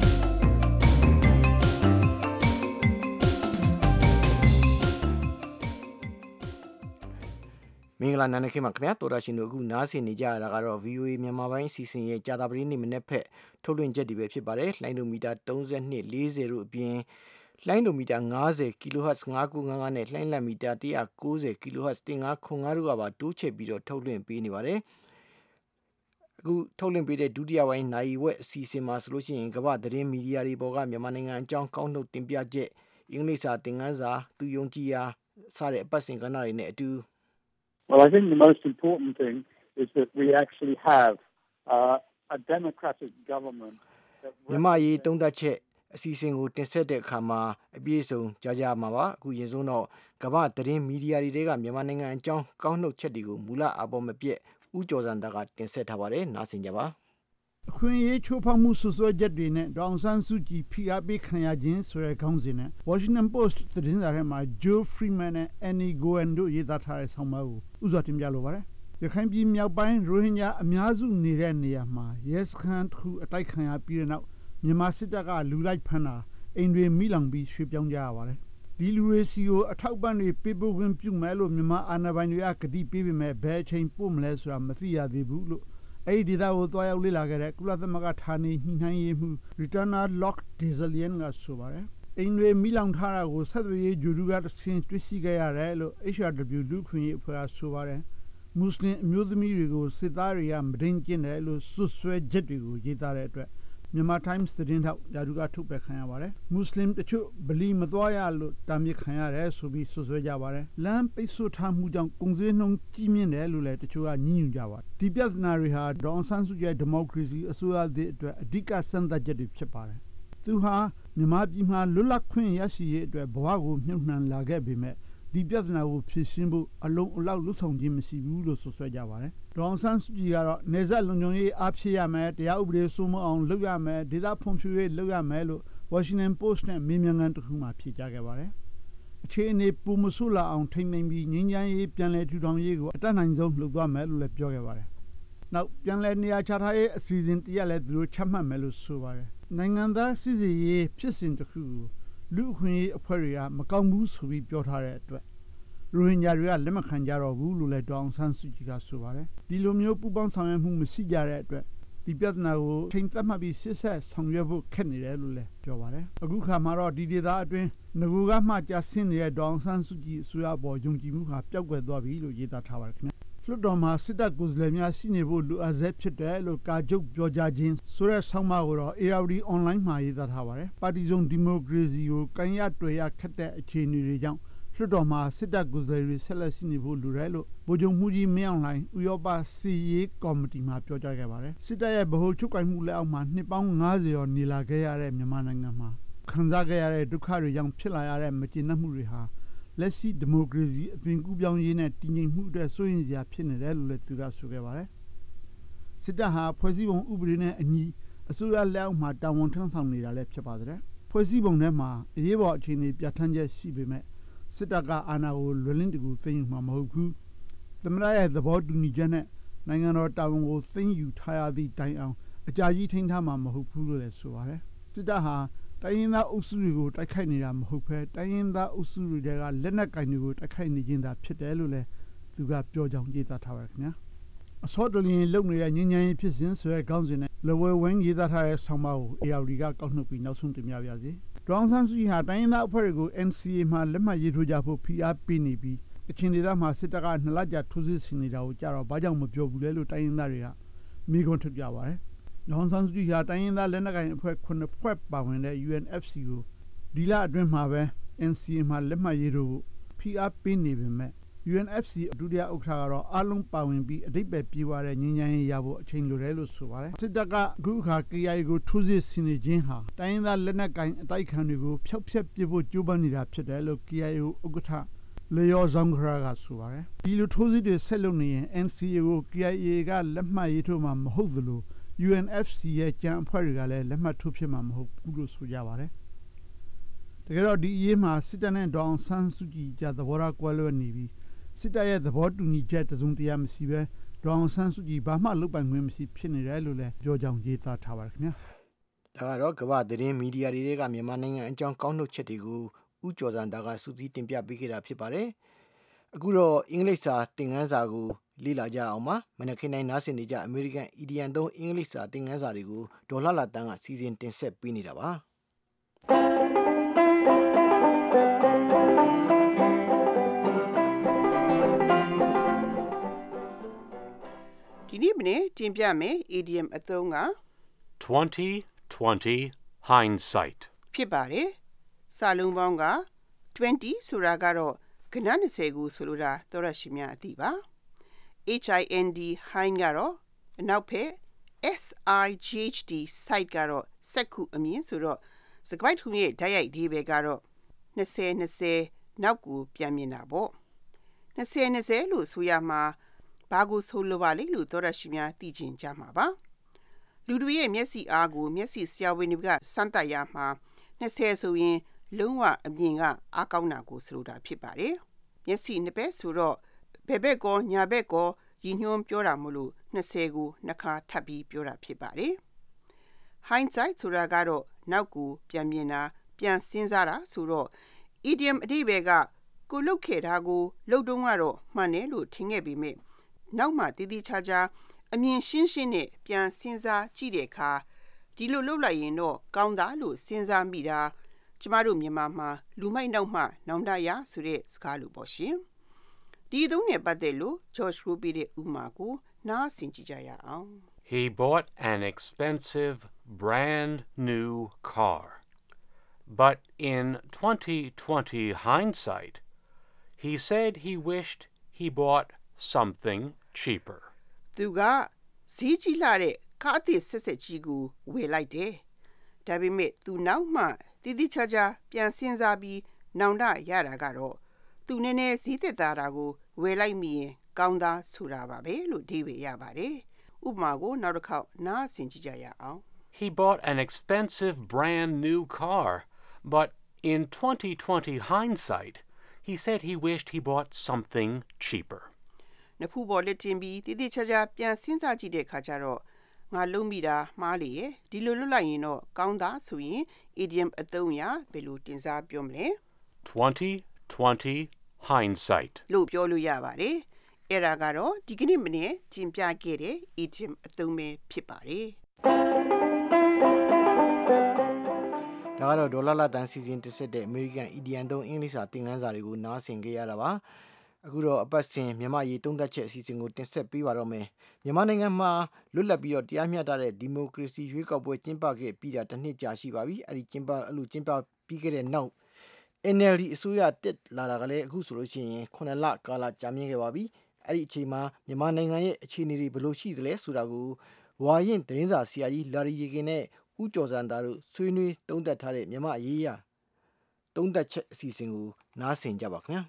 မင်္ဂလာနံနက်ခင်းပါခင်ဗျာတော်ရရှင်တို့အခုနားဆင်နေကြရတာကတော့ ဗီအိုအေ မြန်မာပိုင်းစီစဉ်ရဲ့ကြာသပတေးနေ့မနေ့ဖက်ထုတ်လွှင့်ချက်တွေပဲဖြစ်ပါတယ်လိုင်းဒိုမီတာ၃၂ ၄၀တို့အပြင်လိုင်းဒိုမီတာ၅၀ kilohertz ၅၉၅၅နဲ့လိုင်းလံမီတာ၁၉၀ kilohertz ၁၅၇၅တို့ကပါတိုးချဲ့ပြီးတော့ထုတ်လွှင့်ပေးနေပါတယ်အခုထုတ်လွှင့်ပေးတဲ့ဒုတိယပိုင်းနိုင်ဝက်အစီအစဉ်မှာဆိုလို့ရှိရင်ကမ္ဘာသတင်းမီဒီယာတွေပေါ်ကမြန်မာနိုင်ငံအကြောင်းကောက်နှုတ်တင်ပြချက်အင်္ဂလိပ်စာသင်ခန်းစာသူယုံကြည်ရာစတဲ့အပတ်စဉ်ကဏ္ဍတွေနဲ့အတူ
Well, I think the most important thing is that we actually have uh, a democratic government.
မြန်မာရေးတုံးသက်ချက်အစီအစဉ်ကိုတင်ဆက်တဲ့အခါမှာအပြည့်အစုံကြားကြမှာပါအခုရင်ဆုံးတော့ကမ္ဘာသတင်းမီဒီယာတွေကမြန်မာနိုင်ငံအကြောင်းကောက်နှုတ်ချက်တွေကိုမူလအပေါ်မပြည့်ဦးကျော်စံတာကတင်ဆက်ထားပါတယ်နားဆင်ကြပါ
အခွင့်အရေးချိုးဖောက်မှုဆွဆွဲချက်တွေနဲ့ဒေါအောင်ဆန်းစုကြည်ဖိအားပေးခံရခြင်းဆိုတဲ့ခေါင်းစဉ်နဲ့ Washington Post သတင်းစာထဲမှာ Joe Freeman နဲ့ Annie Goen တို့ရေးသားထားတဲ့ဆောင်းပါးကိုဥစွာတင်ပြလိုပါတယ်။ရခိုင်ပြည်မြောက်ပိုင်းရိုဟင်ဂျာအများစုနေတဲ့နေရာမှာရဲစခန်းတစ်ခုအတိုက်ခံရပြီးတဲ့နောက်မြန်မာစစ်တပ်ကလူလိုက်ဖမ်းတာအိမ်တွေမိလောင်ပြီးရွှေ့ပြောင်းကြရပါတယ်။ဒီလူတွေစီကိုအထောက်ပံ့တွေပေးပို့ခွင့်ပြုမယ်လို့မြန်မာအာဏာပိုင်တွေကကတိပေးပေမဲ့ဘယ်အချိန်ပို့မလဲဆိုတာမသိရသေးဘူးလို့အဲ့ဒီဒေသကိုတွားရောက်လေ့လာခဲ့တဲ့ကုလသမဂ္ဂဌာနေညှိနှိုင်းရေးမှူး Ritana Locke Dezalian ကဆိုပါတယ်။အိမ်တွေမိလောင်ထားတာကိုဆက်သွယ်ရေးဂျူဒူကတဆင်တွေ့ရှိခဲ့ရတယ်လို့ H R W လူခွင့်ရေးအဖွဲ့ကဆိုပါတယ်။မွတ်စလင်အမျိုးသမီးတွေကိုစစ်သားတွေကမဒင်းကျင့်တယ်လို့စွပ်စွဲချက်တွေကိုရေးသားတဲ့အတွက်မြန်မာ Times သတင်းထောက်ဂျာဒူကထုတ်ပယ်ခံရပါတယ်။မွတ်စလင်တချို့ဗလီမသွားရလို့တားမြစ်ခံရတယ်ဆိုပြီးဆွဆွဲကြပါတယ်။လမ်းပိတ်ဆို့ထားမှုကြောင့်ကုန်စည်နှုန်းကြီးမြင့်တယ်လို့လည်းတချို့ကညှိညူကြပါတယ်။ဒီပြဿနာတွေဟာဒေါအောင်ဆန်းစုကြည်ဒီမိုကရေစီအစိုးရသစ်အတွက်အဓိကစံသတ်ချက်တွေဖြစ်ပါတယ်။သူဟာမြန်မာပြည်မှာလွတ်လပ်ခွင့်ရရှိရေးအတွက်ဘဝကိုမြှုပ်နှံလာခဲ့ပေမဲ့ဒီပြဿနာကိုဖြေရှင်းဖို့အလုံးအလောက်လှုပ်ဆောင်ခြင်းမရှိဘူးလို့ဆွဆွဲကြပါတယ်။ဒေါအောင်ဆန်းစုကြည်ကတော့နေဆက်လုံခြုံရေးအားဖြည့်ရမယ်တရားဥပဒေစိုးမိုးအောင်လုပ်ရမယ်ဒေသဖွံ့ဖြိုးရေးလုပ်ရမယ်လို့ Washington Post နဲ့မေးမြန်းခန်းတစ်ခုမှဖြေကြားခဲ့ပါတယ်။အခြေအနေပုံမဆိုးလာအောင်ထိမ့်သိမ်းပြီးငြိမ်းချမ်းရေးပြန်လည်ထူထောင်ရေးကိုအတတ်နိုင်ဆုံးလုပ်သွားမယ်လို့လည်းပြောခဲ့ပါတယ်။နောက်ပြန်လည်နေရာချထားရေးအစီအစဉ်တရက်လည်းသူတို့ချမှတ်မယ်လို့ဆိုပါတယ်။နိုင်ငံသားစစ်စီရေးဖြစ်စဉ်တစ်ခုကိုလူအခွင့်အရေးအဖွဲ့တွေကမကောင်းဘူးဆိုပြီးပြောထားတဲ့အတွက်ရိုဟင်ဂျာတွေကလက်မခံကြတော့ဘူးလို့လည်းဒေါအောင်ဆန်းစုကြည်ကဆိုပါတယ်ဒီလိုမျိုးပူပေါင်းဆောင်ရွက်မှုမရှိကြတဲ့အတွက်ဒီပြဿနာကိုချိန်သတ်မှတ်ပြီးစစ်ဆက်ဆောင်ရွက်ဖို့ခက်နေတယ်လို့လည်းပြောပါတယ်အခုခါမှာတော့ဒီဒေသအတွင်းငကူကမှကြာဆင်းနေတဲ့ဒေါအောင်ဆန်းစုကြည်အစိုးရပေါ်ယုံကြည်မှုဟာပျောက်ကွယ်သွားပြီလို့ရေးသားထားပါတယ်ခင်ဗျလွှတ်တော်မှာစစ်တပ်ကိုယ်စားလှယ်များရှိနေဖို့လိုအပ်ဆဲဖြစ်တယ်လို့ကာချုပ်ပြောကြားခြင်းဆိုတဲ့ဆောင်းပါးကိုတော့ A R D online မှာရေးသားထားပါတယ်ပါတီစုံဒီမိုကရေစီကိုကန်ရတွေ့ရခက်တဲ့အခြေအနေတွေကြောင့်လွှတ်တော်မှာစစ်တပ်ကိုယ်စားလှယ်တွေဆက်လက်ရှိနေဖို့လိုတယ်လို့ဗိုလ်ချုပ်မှုကြီးမင်းအောင်လှိုင်ဥရောပစီရေးကော်မတီမှပြောကြားခဲ့ပါတယ်စစ်တပ်ရဲ့ဗဟိုချုပ်ကိုင်မှုလက်အောက်မှာနှစ်ပေါင်း၅၀ရောနေလာခဲ့ရတဲ့မြန်မာနိုင်ငံမှာခံစားခဲ့ရတဲ့ဒုက္ခတွေကြောင့်ဖြစ်လာရတဲ့မကျေနပ်မှုတွေဟာလက်ရှိဒီမိုကရေစီအသွင်ကူးပြောင်းရေးနဲ့တည်ငြိမ်မှုအတွက်စိုးရိမ်စရာဖြစ်နေတယ်လို့လည်းသူကဆိုခဲ့ပါတယ်စစ်တပ်ဟာဖွဲ့စည်းပုံဥပဒေနဲ့အညီအစိုးရလက်အောက်မှာတာဝန်ထမ်းဆောင်နေတာလည်းဖြစ်ပါတယ်ဖွဲ့စည်းပုံထဲမှာအရေးပေါ်အခြေအနေပြဋ္ဌာန်းချက်ရှိပေမဲ့စစ်တပ်ကအာဏာကိုလွှဲလင်းတကူသိမ်းယူမှာမဟုတ်ဘူးသမ္မတရဲ့သဘောတူညီချက်နဲ့နိုင်ငံတော်တာဝန်ကိုသိမ်းယူထားရသည့်တိုင်အောင်အကြာကြီးထိန်းထားမှာမဟုတ်ဘူးလို့လည်းဆိုပါတယ်စစ်တပ်ဟာတိုင်းရင်းသားအုပ်စုတွေကိုတိုက်ခိုက်နေတာမဟုတ်ဘဲတိုင်းရင်းသားအုပ်စုတွေကလက်နက်ကင်တွေကိုတိုက်ခိုက်နေခြင်းသာဖြစ်တယ်လို့လည်းသူကပြောကြောင်းရေးသားထားပါတယ်ခင်ဗျာအစောတလျင်လုံနေတဲ့ငြိမ်းချမ်းရေးဖြစ်စဉ်ဆိုတဲ့ခေါင်းစဉ်နဲ့လဝဲဝင်းရေးသားထားတဲ့ဆောင်းပါးကို A R D ကကောက်နှုတ်ပြီးနောက်ဆုံးတင်ပြပါရစေဒေါအောင်ဆန်းစုကြည်ဟာတိုင်းရင်းသားအဖွဲ့တွေကို N C A မှာလက်မှတ်ရေးထိုးကြဖို့ဖိအားပေးနေပြီးအချင်းဒေသမှာစစ်တပ်ကနှစ်လကြာထိုးစစ်ဆင်နေတာကိုကြတော့ဘာကြောင့်မပြောဘူးလဲလို့တိုင်းရင်းသားတွေကမိခွန်းထုတ်ကြပါတယ်ဒေါအောင်ဆန်းစုကြည်ဟာတိုင်းရင်းသားလက်နက်ကိုင်အဖွဲ့ခုနှစ်ဖွဲ့ပါဝင်တဲ့ U N F C ကိုဒီလအတွင်းမှာပဲ N C A မှာလက်မှတ်ရေးထိုးဖို့ဖိအားပေးနေပေမဲ့ U N F C ဒုတိယဥက္ကဋ္ဌကတော့အလုံးပါဝင်ပြီးအဓိပ္ပာယ်ပြေသွားတဲ့ငြိမ်းချမ်းရေးရဖို့အချိန်လိုတယ်လို့ဆိုပါတယ်စစ်တပ်ကအခုအခါ K I A ကိုထိုးစစ်ဆင်နေခြင်းဟာတိုင်းရင်းသားလက်နက်ကိုင်အတိုက်ခံတွေကိုဖျောက်ဖျက်ပစ်ဖို့ကြိုးပမ်းနေတာဖြစ်တယ်လို့ K I A ဥက္ကဋ္ဌလေယောဇောင်းခရာကဆိုပါတယ်ဒီလိုထိုးစစ်တွေဆက်လုပ်နေရင် N C A ကို K I A ကလက်မှတ်ရေးထိုးမှာမဟုတ်သလို U N F C ရဲ့ကြံအဖွဲ့တွေကလည်းလက်မှတ်ထိုးဖြစ်မှာမဟုတ်ဘူးလို့ဆိုကြပါတယ်တကယ်တော့ဒီအရေးမှာစစ်တပ်နဲ့ဒေါအောင်ဆန်းစုကြည်ကြားသဘောထားကွဲလွဲနေပြီးစစ်တပ်ရဲ့သဘောတူညီချက်တစုံတရာမရှိပဲဒေါအောင်ဆန်းစုကြည်ဘာမှလုပ်ပိုင်ခွင့်မရှိဖြစ်နေတယ်လို့လည်းပြောကြောင်းရေးသားထားပါတယ်ခင်ဗျာ
ဒါကတော့ကမ္ဘာသတင်းမီဒီယာတွေကမြန်မာနိုင်ငံအကြောင်းကောင်းနှုတ်ချက်တွေကိုဥကျော်စံဒါကစူးစီးတင်ပြပေးခဲ့တာဖြစ်ပါတယ်အခုတော့အင်္ဂလိပ်စာသင်ခန်းစာကိုလေ့လာကြအောင်ပါမနက်ခင်းတိုင်းနားဆင်နေကြအမေရိကန်အီဒီယန်သုံးအင်္ဂလိပ်စာသင်ခန်းစာတွေကိုဒေါ်လာလာတန်းကစီစဉ်တင်ဆက်ပေးနေတာပါ
ဒီနေ့မနေ့တင်ပြမယ် idiom အသုံးက
twenty twenty hindsight
ဖြစ်ပါတယ်စာလုံးပေါင်းကtwentyဆိုတာကတော့ကဏ္ဍtwentyကိုဆိုလိုတာသောရရှိများအသိပါ hind hind ကတော့အနောက်ဖက် sight sight ကတော့စက္ခုအမြင်ဆိုတော့စကားပိုက်ထုံးရဲ့ဓာတ်ရိုက်ဒီဘယ်ကတော့twenty twentyနောက်ကိုပြန်မြင်တာပေါ့twenty twentyလို့ဆိုရမှာဘာကိုဆိုလိုပါလိမ့်လို့သောရရှိများသိချင်ကြမှာပါလူတွေရဲ့မျက်စိအားကိုမျက်စိဆရာဝန်တွေကစမ်းသပ်ရမှာtwentyဆိုရင်လုံးဝအမြင်ကအားကောင်းတာကိုဆိုလိုတာဖြစ်ပါတယ်မျက်စိနှစ်ဘက်ဆိုတော့ဘယ်ဘက်ကောညာဘက်ကောရည်ညွှန်းပြောတာမလို့twentyကိုနှစ်ခါထပ်ပြီးပြောတာဖြစ်ပါတယ် hindsight ဆိုတာကတော့နောက်ကိုပြန်မြင်တာပြန်စဉ်းစားတာဆိုတော့ idiom အဓိပ္ပာယ်ကကိုလုပ်ခဲ့တာကိုလုပ်တုန်းကတော့မှန်တယ်လို့ထင်ခဲ့ပေမဲ့နောက်မှတည်တည်ချာချာအမြင်ရှင်းရှင်းနဲ့ပြန်စဉ်းစားကြည့်တဲ့အခါဒီလိုလုပ်လိုက်ရင်တော့ကောင်းတာလို့စဉ်းစားမိတာကျမတို့မြန်မာမှာလူမိုက်နောက်မှနောင်တရဆိုတဲ့စကားလိုပေါ့ရှင်ဒီအသုံးနဲ့ပတ်သက်လို့ George Ruby ရဲ့ဥမာကိုနားဆင်ကြည့်ကြရအောင်
He bought an expensive brand new car but in twenty twenty hindsight he said he wished he bought something cheaper
သူကဈေးကြီးလာတဲ့ကားအသစ်ဆက်ဆက်ကြီးကိုဝယ်လိုက်တယ်ဒါပေမဲ့သူနောက်မှတည်တည်ချာချာပြန်စဉ်းစားပြီးနောင်တရတာကတော့သူနည်းနည်းဈေးသက်သာတာကိုဝယ်လိုက်မိရင်ကောင်းသားဆိုတာပါပဲလို့အဓိပ္ပာယ်ရပါတယ်ဥပမာကိုနောက်တစ်ခေါက်နားဆင်ကြည့်ကြရအောင်
He bought an expensive brand new car but in twenty twenty hindsight he said he wished he bought something cheaper
နဖူးပေါ်လက်တင်ပြီးတည်တည်ချာချာပြန်စဉ်းစားကြည့်တဲ့အခါကျတော့ငါလုံးမိတာမှားလေရဲ့ဒီလိုလွတ်လိုက်ရင်တော့ကောင်းတာဆိုရင် idiom အသုံးရဘယ်လိုတင်စားပြောမလဲ
twenty twenty hindsight
လို့ပြောလို့ရပါတယ်အဲ့ဒါကတော့ဒီကနေ့မနေ့တင်ပြခဲ့တဲ့ idiom အသုံးပဲဖြစ်ပါတယ်
ဒါကတော့ဒေါ်လာလာတန်စီစဉ်တစ်ဆက်တဲ့ American Idiom သုံးအင်္ဂလိပ်စာသင်ခန်းစာတွေကိုနားဆင်ကြရတာပါအခုတော့အပတ်စဉ်မြန်မာရေးသုံးသပ်ချက်အစီအစဉ်ကိုတင်ဆက်ပေးပါတော့မယ်မြန်မာနိုင်ငံမှာလွတ်လပ်ပြီးတော့တရားမျှတတဲ့ဒီမိုကရေစီရွေးကောက်ပွဲကျင်းပခဲ့ပြီးတာတစ်နှစ်ကြာရှိပါပြီအဲ့ဒီကျင်းပအဲ့လိုကျင်းပပြီးခဲ့တဲ့နောက် N L D အစိုးရတက်လာတာကလည်းအခုဆိုလို့ရှိရင်nineလကာလကြာမြင့်ခဲ့ပါပြီအဲ့ဒီအချိန်မှာမြန်မာနိုင်ငံရဲ့အခြေအနေတွေဘယ်လိုရှိသလဲဆိုတာကိုဝါရင်သတင်းစာဆရာကြီးလာရီရေကင်နဲ့ဦးကျော်စံသားတို့ဆွေးနွေးသုံးသပ်ထားတဲ့မြန်မာအရေးအရသုံးသပ်ချက်အစီအစဉ်ကိုနားဆင်ကြပါခင်ဗျာ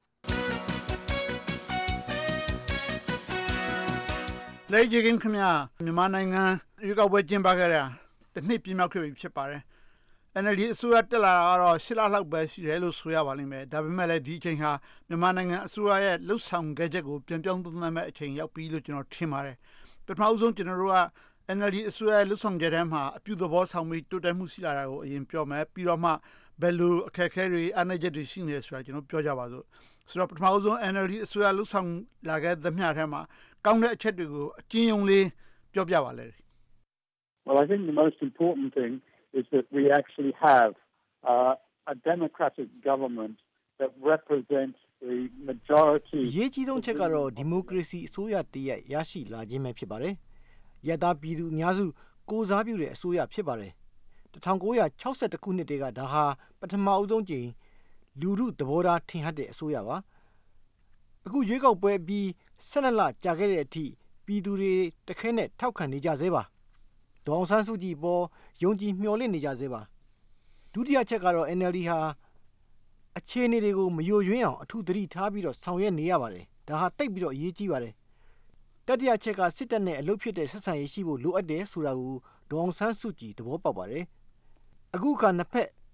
လေ့ကျင့်ခင်ဗျာမြန်မာနိုင်ငံရွေးကောက်ပွဲကျင်းပခဲ့တာတစ်နှစ်ပြည့်မြောက်ခဲ့ပြီဖြစ်ပါတယ် N L D အစိုးရတက်လာတာကတော့eightလလောက်ပဲရှိတယ်လို့ဆိုရပါလိမ့်မယ်ဒါပေမဲ့လည်းဒီအချိန်ဟာမြန်မာနိုင်ငံအစိုးရရဲ့လှုပ်ဆောင်ခဲ့ချက်ကိုပြန်ပြောင်းသုံးသပ်မဲ့အချိန်ရောက်ပြီလို့ကျွန်တော်ထင်ပါတယ်ပထမဆုံးကျွန်တော်တို့က N L D အစိုးရရဲ့လှုပ်ဆောင်ချက်ထဲမှာအပြုသဘောဆောင်ပြီးတိုးတက်မှုရှိလာတာကိုအရင်ပြောမယ်ပြီးတော့မှဘယ်လိုအခက်အခဲတွေအနေချက်တွေရှိနေဆိုတာကျွန်တော်ပြောကြပါစို့ဆိုတော့ပထမဆုံး N L D အစိုးရလှုပ်ဆောင်လာခဲ့သမျှထဲမှာကောင်းတဲ့အချက်တွေကိုအကျဉ်းရုံလေးပြောပြပါလေ
Well, I think the most important thing is that we actually have uh, a democratic government that represents the majority
ရေးကြီးဆုံးချက်ကတော့ဒီမိုကရေစီအစိုးရတရက်ရရှိလာခြင်းပဲဖြစ်ပါတယ်။ရတာပြည်သူအများစုကိုစားပြုတဲ့အစိုးရဖြစ်ပါတယ်။nineteen sixty-oneခုနှစ်တည်းကဒါဟာပထမအဆုံးကြိမ်လူထုသဘောထားထင်ဟပ်တဲ့အစိုးရပါ။အခုရွေးကောက်ပွဲပြီးtwelveလကြာခဲ့တဲ့အထိပြည်သူတွေတခဲနဲ့ထောက်ခံနေကြသေးပါ။ဒေါအောင်ဆန်းစုကြည်ပေါ်ယုံကြည်မျှော်လင့်နေကြသေးပါ။ဒုတိယချက်ကတော့ N L D ဟာအခြေအနေတွေကိုမယိုယွင်းအောင်အထူးသတိထားပြီးတော့ဆောင်ရွက်နေရပါတယ်။ဒါဟာတိတ်ပြီးတော့အရေးကြီးပါတယ်။တတိယချက်ကစစ်တပ်နဲ့အလုပ်ဖြစ်တဲ့ဆက်ဆံရေးရှိဖို့လိုအပ်တယ်ဆိုတာကိုဒေါအောင်ဆန်းစုကြည်သဘောပေါက်ပါတယ်။အခုကနှစ်ဖက်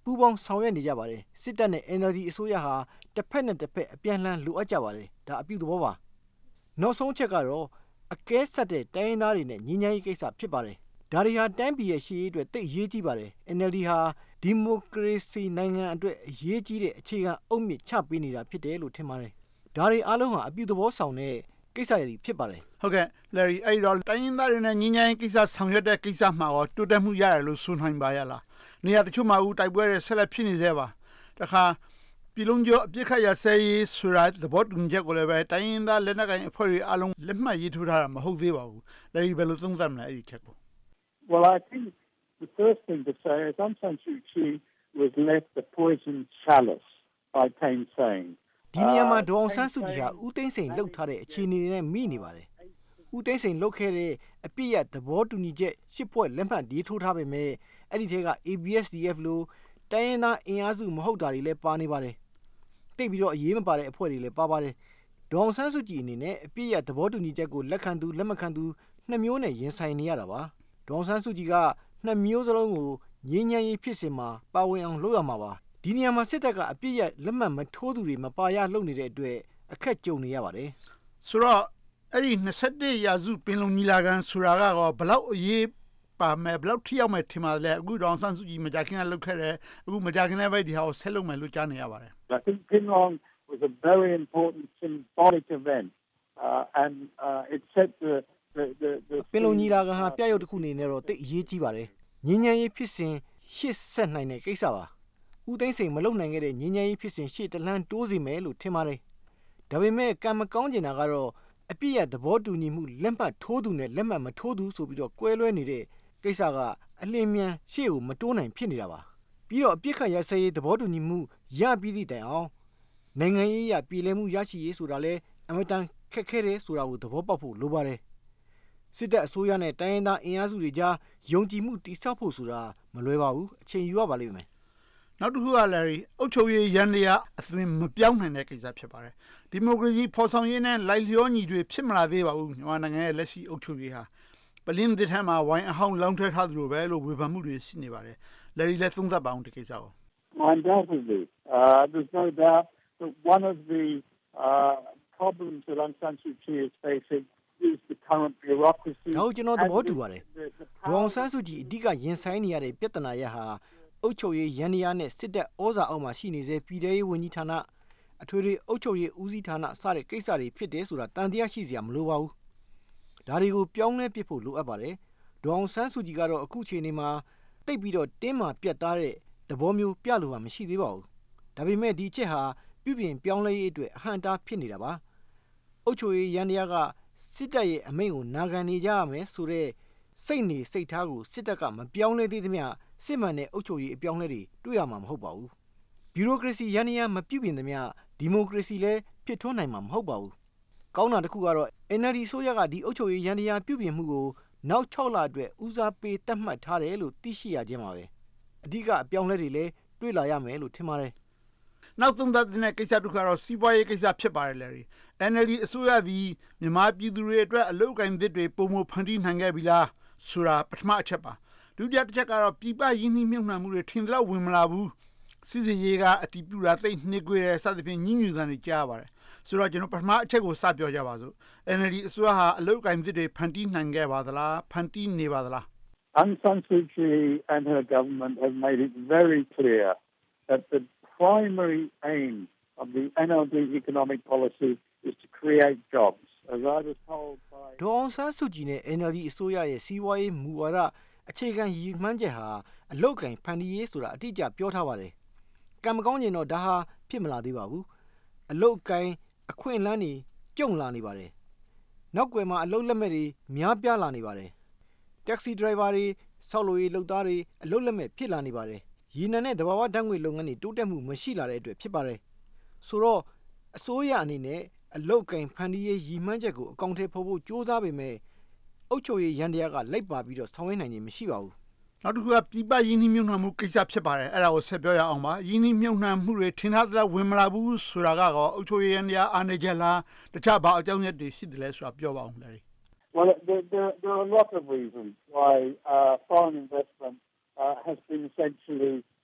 ပူးပေါင်းဆောင်ရွက်နေကြပါတယ်စစ်တပ်နဲ့ N L D အစိုးရဟာတစ်ဖက်နဲ့တစ်ဖက်အပြန်အလှန်လိုအပ်ကြပါတယ်ဒါအပြုသဘောပါနောက်ဆုံးချက်ကတော့အကဲဆက်တဲ့တိုင်းသားတွေနဲ့ညီညာရေးကိစ္စဖြစ်ပါတယ်ဒါတွေဟာတိုင်းပြည်ရဲ့ရှေ့ရေးအတွက်တိတ်အရေးကြီးပါတယ် N L D ဟာဒီမိုကရေစီနိုင်ငံအတွက်အရေးကြီးတဲ့အခြေခံအုတ်မြစ်ချပေးနေတာဖြစ်တယ်လို့ထင်ပါတယ်ဒါတွေအားလုံးဟာအပြုသဘောဆောင်တဲ့ကိစ္စတွေဖြစ်ပါတယ်
ဟုတ်ကဲ့ Larry အဲ့တော့တိုင်းရင်းသားတွေနဲ့ညီညာရေးကိစ္စဆောင်ရွက်တဲ့ကိစ္စမှာရောတိုးတက်မှုရတယ်လို့ဆိုနိုင်ပါရလားနေရာတချို့မှာဦးတိုက်ပွဲတွေဆက်လက်ဖြစ်နေသေးပါတခါပြည်လုံးကျော်အပြစ်ခတ်ရဆဲရေးဆိုတာသဘောတူညီချက်ကိုလည်းပဲတိုင်းရင်းသားလက်နက်ကိုင်အဖွဲ့တွေအားလုံးလက်မှတ်ရေးထိုးထားတာမဟုတ်သေးပါဘူး Larry ဘယ်လိုသုံးသပ်မလဲအဲ့ဒီချက်ကို
Well, I think the first thing to say is Aung San Suu Kyi was left the poison chalice by Thein Sein.
ဒီနေရာမှာဒေါအောင်ဆန်းစုကြည်ဟာဦးသိန်းစိန်လှုပ်ထားတဲ့အခြေအနေနဲ့မိနေပါတယ်ဦးသိန်းစိန်လှုပ်ခဲ့တဲ့အပြစ်ရသဘောတူညီချက်ရှစ်ဖွဲ့လက်မှတ်ရေးထိုးထားပေမဲ့အဲ့ဒီထဲက A B S D F လို့တိုင်းရင်းသားအင်အားစုမဟုတ်တာတွေလည်းပါနေပါတယ်တိတ်ပြီးတော့အရေးမပါတဲ့အဖွဲ့တွေလည်းပါပါတယ်ဒေါအောင်ဆန်းစုကြည်အနေနဲ့အပြစ်ရသဘောတူညီချက်ကိုလက်ခံသူလက်မခံသူနှစ်မျိုးနဲ့ရင်ဆိုင်နေရတာပါဒေါအောင်ဆန်းစုကြည်ကနှစ်မျိုးစလုံးကိုငြင်းညမ်းရေးဖြစ်စဉ်မှာပါဝင်အောင်လုပ်ရမှာပါဒီနေရာမှာစစ်တပ်ကအပြစ်ရလက်မှတ်မထိုးသူတွေမပါရလုပ်နေတဲ့အတွက်အခက်ကြုံနေရပါတယ်
ဆိုတော့အဲ့ဒီtwenty-firstရာစုပင်လုံညီလာခံဆိုတာကတော့ဘလောက်အရေးပါမယ်ဘလောက်ထိရောက်မယ်ထင်ပါလဲအခုဒေါအောင်ဆန်းစုကြည်မကြခင်ကလုပ်ခဲ့တယ်အခုမကြခင်လည်းပဲဒီဟာကိုဆက်လုပ်မယ်လို့ကြားနေရပါတယ်
I think Pinlong was a very important symbolic event uh, and uh, it set the the the
ပင်လုံညီလာခံဟာပြရုပ်တစ်ခုအနေနဲ့တော့တိတ်အရေးကြီးပါတယ်ငြင်းညမ်းရေးဖြစ်စဉ်ရှစ်ဆက်နိုင်တဲ့ကိစ္စပါဦးသိန်းစိန်မလုပ်နိုင်ခဲ့တဲ့ငြင်းညမ်းရေးဖြစ်စဉ်ရှေ့တလန်းတိုးစီမယ်လို့ထင်ပါတယ်ဒါပေမဲ့ကံမကောင်းကျင်တာကတော့အပြည့်ရသဘောတူညီမှုလက်မှတ်ထိုးသူနဲ့လက်မှတ်မထိုးသူဆိုပြီးတော့ကွဲလွဲနေတဲ့ကိစ္စကအလင်းမြန်ရှေ့ကိုမတိုးနိုင်ဖြစ်နေတာပါပြီးတော့အပြစ်ခတ်ရစရေးသဘောတူညီမှုရပြီးသည့်တိုင်အောင်နိုင်ငံရေးရပြည်လဲမှုရရှိရေးဆိုတာလဲအမတန်ခက်ခဲတယ်ဆိုတာကိုသဘောပေါက်ဖို့လိုပါတယ်စစ်တပ်အစိုးရနဲ့တိုင်းရင်းသားအင်အားစုတွေကြားယုံကြည်မှုတည်ဆောက်ဖို့ဆိုတာမလွယ်ပါဘူးအချိန်ယူရပါလိမ့်မယ်
နောက်တစ်ခုကလည်းအုတ်ချုပ်ရေးရန်တရားအသွင်မပြောင်းနိုင်တဲ့ကိစ္စဖြစ်ပါတယ်ဒီမိုကရေစီဖော်ဆောင်ရေးနဲ့လိုက်လျောညီတွေဖြစ်မလာသေးပါဘူးမြန်မာနိုင်ငံရဲ့လက်ရှိအုတ်ချုပ်ရေးဟာပလင်းသစ်ထဲမှာဝိုင်းအဟောင်းလောင်းထွဲထားသလိုပဲလို့ဝေဖန်မှုတွေရှိနေပါတယ်လက်ရီလက်သုံးသပ်ပါအောင်ဒီကိစ္စကို
Undoubtedly uh, there's no doubt that one of the uh, problems that Aung San Suu Kyi is facing is the current bureaucracy
နောက်ကျွန်တော်သဘောတူပါတယ်ဒေါအောင်ဆန်းစုကြည်အဓိကရင်ဆိုင်နေရတဲ့ပြဿနာရဟာအုတ်ချုပ်ရေးရန်တရားနဲ့စစ်တပ်ဩဇာအောက်မှာရှိနေစေပြည်ထရေးဝန်ကြီးဌာနအထွေထွေအုတ်ချုပ်ရေးဦးစီးဌာနစတဲ့ကိစ္စတွေဖြစ်တယ်ဆိုတာတန်တရားရှိစရာမလိုပါဘူးဒါတွေကိုပြောင်းလဲပစ်ဖို့လိုအပ်ပါတယ်ဒေါအောင်ဆန်းစုကြည်ကတော့အခုချိန်နေမှာတိတ်ပြီးတော့တင်းမာပြတ်သားတဲ့သဘောမျိုးပြလို့မှမရှိသေးပါဘူးဒါပေမဲ့ဒီချက်ဟာပြုပြင်ပြောင်းလဲရေးအတွက်အဟန့်အတားဖြစ်နေတာပါအုတ်ချုပ်ရေးရန်တရားကစစ်တပ်ရဲ့အမိန့်ကိုနာခံနေကြရမယ်ဆိုတဲ့စိတ်နေစိတ်ထားကိုစစ်တပ်ကမပြောင်းလဲသေးသမျှစစ်မှန်တဲ့အုပ်ချုပ်ရေးအပြောင်းလဲတွေတွေ့ရမှာမဟုတ်ပါဘူးဘီရိုကရေစီရန်ရာမပြုပြင်သမျှဒီမိုကရေစီလည်းဖြစ်ထွန်းနိုင်မှာမဟုတ်ပါဘူးကောင်းတာတစ်ခုကတော့ N L D ဆိုရကဒီအုပ်ချုပ်ရေးရန်ရာပြုပြင်မှုကိုနောက်၆လအတွက်ဦးစားပေးသတ်မှတ်ထားတယ်လို့သိရှိရခြင်းပါပဲအဓိကအပြောင်းလဲတွေလည်းတွေ့လာရမယ်လို့ထင်ပါတယ်
နောက်သုံးသပ်တဲ့ကိစ္စတစ်ခုကတော့စီးပွားရေးကိစ္စဖြစ်ပါတယ်လေ N L D အစိုးရသည်မြန်မာပြည်သူတွေအတွက်အလုပ်ကိုင်သစ်တွေပုံမဖန်တီးနိုင်ခဲ့ပြီလားဆိုတာပထမအချက်ပါဒုတိယတစ်ချက်ကတော့ပြည်ပရင်းနှီးမြှုပ်နှံမှုတွေထင်သလောက်ဝင်မလာဘူးစစ်စစ်ရေးကအတီးပြူတာသိနှိကွေးတဲ့စသဖြင့်ညှဉ်းညူသံတွေကြားပါတယ်ဆိုတော့ကျွန်တော်ပထမအချက်ကိုစပြောကြပါစို့ N L D အစိုးရဟာအလုပ်ကိုင်သစ်တွေဖန်တီးနိုင်ခဲ့ပါသလားဖန်တီးနေပါသလား
Aung San Suu Kyi and her government have made it very clear that the primary aim of the N L D economic policy is to create jobs as I was told by
ဒေါအောင်ဆန်းစုကြည်နဲ့ N L D အစိုးရရဲ့စီးပွားရေးမူဝါဒအခြေခံရည်မှန်းချက်ဟာအလုတ်ကင်ဖန်တီးရေးဆိုတာအတိအကျပြောထားပါတယ်ကံမကောင်းရင်တော့ဒါဟာဖြစ်မလာသေးပါဘူးအလုတ်ကင်အခွင့်အလမ်းတွေကျုံလာနေပါတယ်နောက်ွယ်မှာအလုတ်လက်မဲ့တွေများပြားလာနေပါတယ်တက္ကစီဒရိုင်ဘာတွေဆောက်လုပ်ရေးလုပ်သားတွေအလုတ်လက်မဲ့ဖြစ်လာနေပါတယ်ရေနံနဲ့တဘာဝဓာတ်ငွေလုပ်ငန်းတွေတိုးတက်မှုမရှိလာတဲ့အတွက်ဖြစ်ပါတယ်ဆိုတော့အစိုးရအနေနဲ့အလုတ်ကင်ဖန်တီးရေးရည်မှန်းချက်ကိုအကောင့်ထဲပေါ်ဖို့စ조사ပေမဲ့အုတ်ချုပ်ရေးရန်တရားကလိုက်ပါပြီးတော့ဆောင်ရွက်နိုင်ခြင်းမရှိပါဘူး
နောက်တစ်ခုကပြည်ပရင်းနှီးမြှုပ်နှံမှုကိစ္စဖြစ်ပါတယ်အဲ့ဒါကိုဆက်ပြောရအောင်ပါရင်းနှီးမြှုပ်နှံမှုတွေထင်ထားသလောက်ဝင်မလာဘူးဆိုတာကတော့အုတ်ချုပ်ရေးရန်တရားအားနည်းချက်လားတခြားဘာအကြောင်းရင်းတွေရှိတယ်လဲဆိုတာပြောပါအောင်လေ
Well there there there are a lot of reasons why uh, foreign investment uh, has been essentially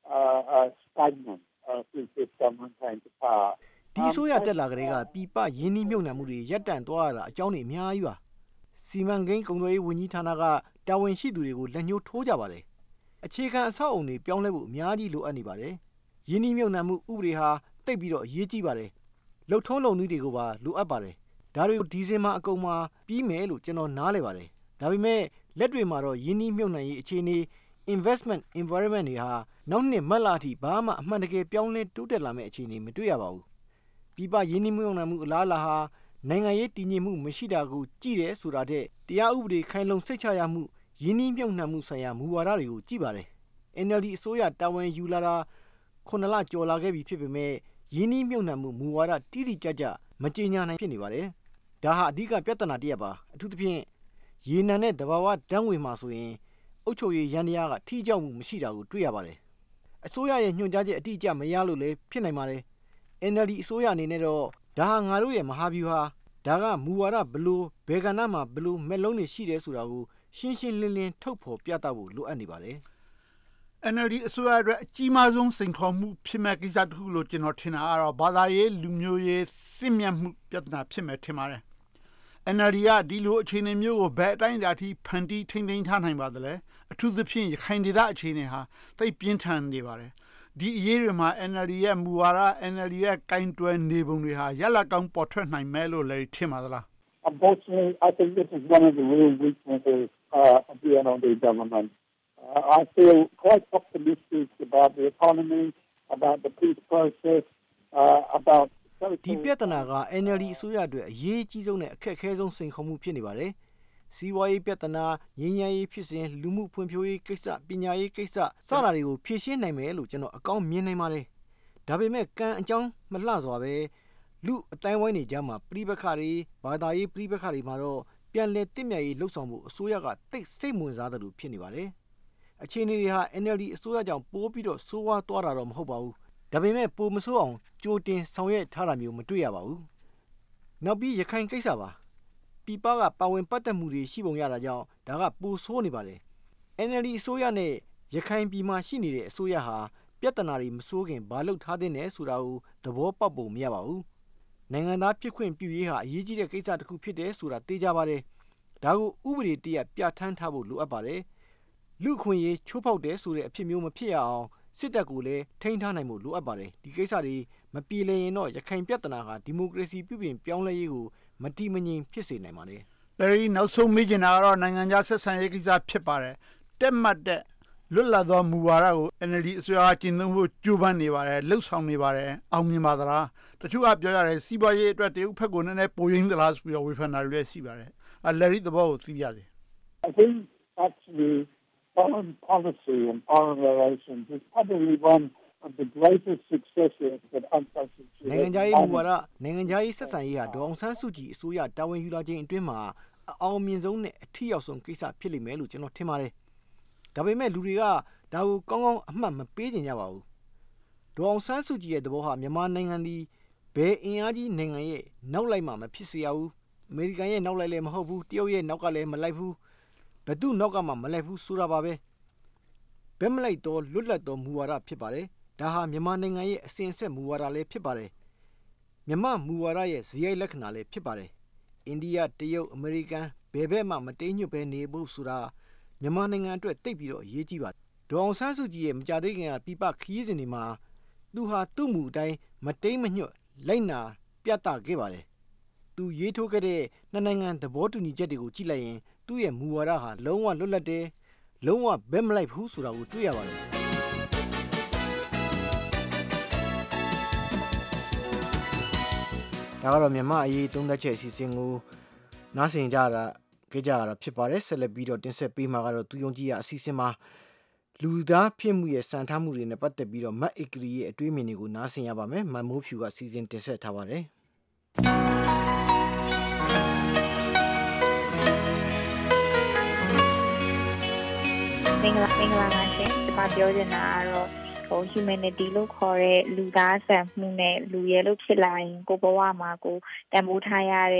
uh, uh, stagnant uh, since this government came to power.
ဒီဆိုရတက်လာကလေးကပြပရင်းနှီးမြုပ်နှံမှုတွေရပ်တန့်သွားတာအကြောင်းတွေအများကြီးပါစီမံကိန်းကုန်သွယ်ရေးဝန်ကြီးဌာနကတာဝန်ရှိသူတွေကိုလက်ညှိုးထိုးကြပါတယ်အခြေခံအဆောက်အုံတွေပြောင်းလဲဖို့အများကြီးလိုအပ်နေပါတယ်ရင်းနှီးမြုပ်နှံမှုဥပဒေဟာတိတ်ပြီးတော့အရေးကြီးပါတယ်လှုပ်ထုံးလုံနည်းတွေကိုပါလိုအပ်ပါတယ်ဒါတွေကိုဒီဇင်ဘာအကုန်မှာပြီးမယ်လို့ကျွန်တော်နားလည်ပါတယ်ဒါပေမဲ့လက်တွေမှာတော့ရင်းနှီးမြုပ်နှံရေးအခြေအနေ investment environment တွေဟာနောက်နှစ်မတ်လအထိဘာမှအမှန်တကယ်ပြောင်းလဲတိုးတက်လာမယ့်အခြေအနေမတွေ့ရပါဘူးပြပရင်းနှီးမြုပ်နှံမှုအလားအလာဟာနိုင်ငံရေးတည်ငြိမ်မှုမရှိတာကိုကြည့်တယ်ဆိုတာတဲ့တရားဥပဒေခိုင်လုံစိတ်ချရမှုရင်းနှီးမြုပ်နှံမှုဆိုင်ရာမူဝါဒတွေကိုကြည့်ပါတယ် N L D အစိုးရတာဝန်ယူလာတာခုနှစ်လကျော်လာခဲ့ပြီဖြစ်ပေမဲ့ရင်းနှီးမြုပ်နှံမှုမူဝါဒတိတိကျကျမကြေညာနိုင်ဖြစ်နေပါတယ်ဒါဟာအဓိကပြဿနာတစ်ရပ်ပါအထူးသဖြင့်ရေနံနဲ့တဘာဝဓာတ်ငွေမှာဆိုရင်အုပ်ချုပ်ရေးရန်တရားကထိကြောက်မှုမရှိတာကိုတွေ့ရပါတယ်အစိုးရရဲ့ညွှန်ကြားချက်အတိအကျမရလို့လည်းဖြစ်နိုင်ပါတယ် N L D အစိုးရအနေနဲ့တော့ဒါဟာငါတို့ရဲ့မဟာဗျူဟာဒါကမူဝါဒဘလို့ဘယ်ကဏ္ဍမှာဘလို့မဲ့လုံးနေရှိတယ်ဆိုတာကိုရှင်းရှင်းလင်းလင်းထုတ်ဖော်ပြသဖို့လိုအပ်နေပါတယ်
N L D အစိုးရအတွက်အကြီးမားဆုံးစိန်ခေါ်မှုဖြစ်မဲ့ကိစ္စတစ်ခုလို့ကျွန်တော်ထင်တာကတော့ဘာသာရေးလူမျိုးရေးစစ်မြတ်မှုပြဿနာဖြစ်မဲ့ထင်ပါတယ် N L D ကဒီလိုအခြေအနေမျိုးကိုဘယ်အတိုင်းအတာထိဖန်တီးထိန်းသိမ်းထားနိုင်ပါသလဲအထူးသဖြင့်ရခိုင်ဒေသအခြေအနေဟာသိပ်ပြင်းထန်နေပါတယ်ဒီအရေးတွေမှာ N L D ရဲ့မူဝါဒ N L D ရဲ့ကင်တွယ်နေပုံတွေဟာရက်လက်ကောင်းပေါ်ထွက်နိုင်မယ်လို့လည်းထင်ပါသလား
Unfortunately, I think this is one of the real weaknesses uh, of the N L D government. Uh, I feel quite optimistic about the economy, about the peace process, uh, about
ဒီပြဿနာက N L D အစိုးရအတွက်အရေးကြီးဆုံးနဲ့အခက်အခဲဆုံးစိန်ခေါ်မှုဖြစ်နေပါတယ်စီးပွားရေးပြဿနာငြိမ်းချမ်းရေးဖြစ်စဉ်လူမှုဖွံ့ဖြိုးရေးကိစ္စပညာရေးကိစ္စစတာတွေကိုဖြေရှင်းနိုင်မယ်လို့ကျွန်တော်အကောင်းမြင်နိုင်ပါတယ်ဒါပေမဲ့ကံအကြောင်းမလှစွာပဲလူအတိုင်းဝိုင်းနေကြမှာပြိပခါတွေဘာသာရေးပြိပခါတွေမှာတော့ပြန်လည်တည်မြဲရေးလှုပ်ဆောင်မှုအစိုးရကတိတ်စိတ်ဝင်စားတယ်လို့ဖြစ်နေပါတယ်အခြေအနေတွေဟာ N L D အစိုးရကြောင့်ပိုးပြီးတော့ဆိုးဝါးသွားတာတော့မဟုတ်ပါဘူးဒါပေမဲ့ပိုမဆိုးအောင်ကြိုတင်ဆောင်ရွက်ထားတာမျိုးမတွေ့ရပါဘူးနောက်ပြီးရခိုင်ကိစ္စပါပြပကပါဝင်ပတ်သက်မှုတွေရှိပုံရတာကြောင့်ဒါကပိုဆိုးနေပါတယ် N L D အစိုးရနဲ့ရခိုင်ပြည်မှာရှိနေတဲ့အစိုးရဟာပြဿနာတွေမဆိုးခင်ဘာလုပ်ထားတဲ့နဲ့ဆိုတာကိုသဘောပေါက်ပုံမရပါဘူးနိုင်ငံသားဖြစ်ခွင့်ပြုရေးဟာအရေးကြီးတဲ့ကိစ္စတစ်ခုဖြစ်တယ်ဆိုတာသိကြပါတယ်ဒါကိုဥပဒေတရပြဋ္ဌာန်းထားဖို့လိုအပ်ပါတယ်လူခွင့်ရေးချိုးဖောက်တယ်ဆိုတဲ့အဖြစ်မျိုးမဖြစ်ရအောင်စစ်တပ်ကိုလည်းထိန်းထားနိုင်ဖို့လိုအပ်ပါတယ်ဒီကိစ္စတွေမပြေလည်ရင်တော့ရခိုင်ပြဿနာဟာဒီမိုကရေစီပြုပြင်ပြောင်းလဲရေးကိုမတိမငြိမ်ဖြစ်စေနိုင်ပါတယ်
။အဲဒီနောက်ဆုံးမေးချင်တာကတော့နိုင်ငံခြားဆက်ဆံရေးကိစ္စဖြစ်ပါတယ်။တက်မှတ်တဲ့လွတ်လပ်သောမူဝါဒကို N L D အစိုးရကကျင့်သုံးဖို့ကြိုးပမ်းနေပါတယ်လှုပ်ဆောင်နေပါတယ်အောင်မြင်ပါသလားတချို့ကပြောရတယ်စီးပွားရေးအတွက်တရုတ်ဘက်ကိုနည်းနည်းပိုရင်းသလားဆိုပြီးတော့ဝေဖန်တာတွေလည်းရှိပါတယ်။အလရီသဘောကိုသိရစေ။
I think actually foreign policy and foreign relations is probably one of the greatest successes that unprecedented
နိုင်ငံခြားရေးမူဝါဒနိုင်ငံခြားရေးဆက်ဆံရေးဟာဒေါအောင်ဆန်းစုကြည်အစိုးရတာဝန်ယူလာခြင်းအတွင်းမှာအောင်မြင်ဆုံးနဲ့အထီးရောက်ဆုံးကိစ္စဖြစ်လိမ့်မယ်လို့ကျွန်တော်ထင်ပါတယ်ဒါပေမဲ့လူတွေကဒါကိုကောင်းကောင်းအမှတ်မပေးကြကြပါဘူးဒေါအောင်ဆန်းစုကြည်ရဲ့သဘောဟာမြန်မာနိုင်ငံဒီဘယ်အင်အားကြီးနိုင်ငံရဲ့နောက်လိုက်မှမဖြစ်စေရဘူးအမေရိကန်ရဲ့နောက်လိုက်လည်းမဟုတ်ဘူးတရုတ်ရဲ့နောက်ကလည်းမလိုက်ဘူးဘယ်သူနောက်ကမှမလိုက်ဘူးဆိုတာပါပဲဘယ်မလိုက်တော့လွတ်လပ်သောမူဝါဒဖြစ်ပါတယ်ဒါဟာမြန်မာနိုင်ငံရဲ့အစဉ်အဆက်မူဝါဒလည်းဖြစ်ပါတယ်မြန်မာမူဝါဒရဲ့ဇီယိုက်လက္ခဏာလည်းဖြစ်ပါတယ်အိန္ဒိယတရုတ်အမေရိကန်ဘယ်ဘက်မှမတိမ်ညွတ်ပဲနေဖို့ဆိုတာမြန်မာနိုင်ငံအတွက်တိတ်ပြီးတော့အရေးကြီးပါတယ်ဒေါအောင်ဆန်းစုကြည်ရဲ့မကြသေးခင်ကပြပခရီးစဉ်တွေမှာသူဟာသူ့မူအတိုင်းမတိမ်မညွတ်လိုက်နာပြသခဲ့ပါတယ်သူရေးထိုးခဲ့တဲ့နှစ်နိုင်ငံသဘောတူညီချက်တွေကိုကြည့်လိုက်ရင်သူ့ရဲ့မူဝါဒဟာလုံးဝလွတ်လပ်တယ်လုံးဝဘက်မလိုက်ဘူးဆိုတာကိုတွေ့ရပါတယ်ဒါကတော့မြန်မာအရေးသုံးသက်ချက်အစီအစဉ်ကိုနားဆင်ကြတာကြကြရတာဖြစ်ပါတယ်ဆက်လက်ပြီးတော့တင်ဆက်ပေးမှာကတော့သူယုံကြည်ရအစီအစဉ်မှာလူသားဖြစ်မှုရဲ့စံထားမှုတွေနဲ့ပတ်သက်ပြီးတော့မတ်အီကရီရဲ့အတွေးမြင်တွေကိုနားဆင်ရပါမယ်မတ်မိုးဖြူကစီစဉ်တင်ဆက်ထားပါတယ်
မင်္ဂလာမင်္ဂလာပါရှင်ဒီမှာပြောချင်တာကတော့ဟို humanity လို့ခေါ်တဲ့လူသားဆန်မှုနဲ့လူရဲလို့ဖြစ်လာရင်ကိုဘဝမှာကိုတန်ဖိုးထားရတဲ့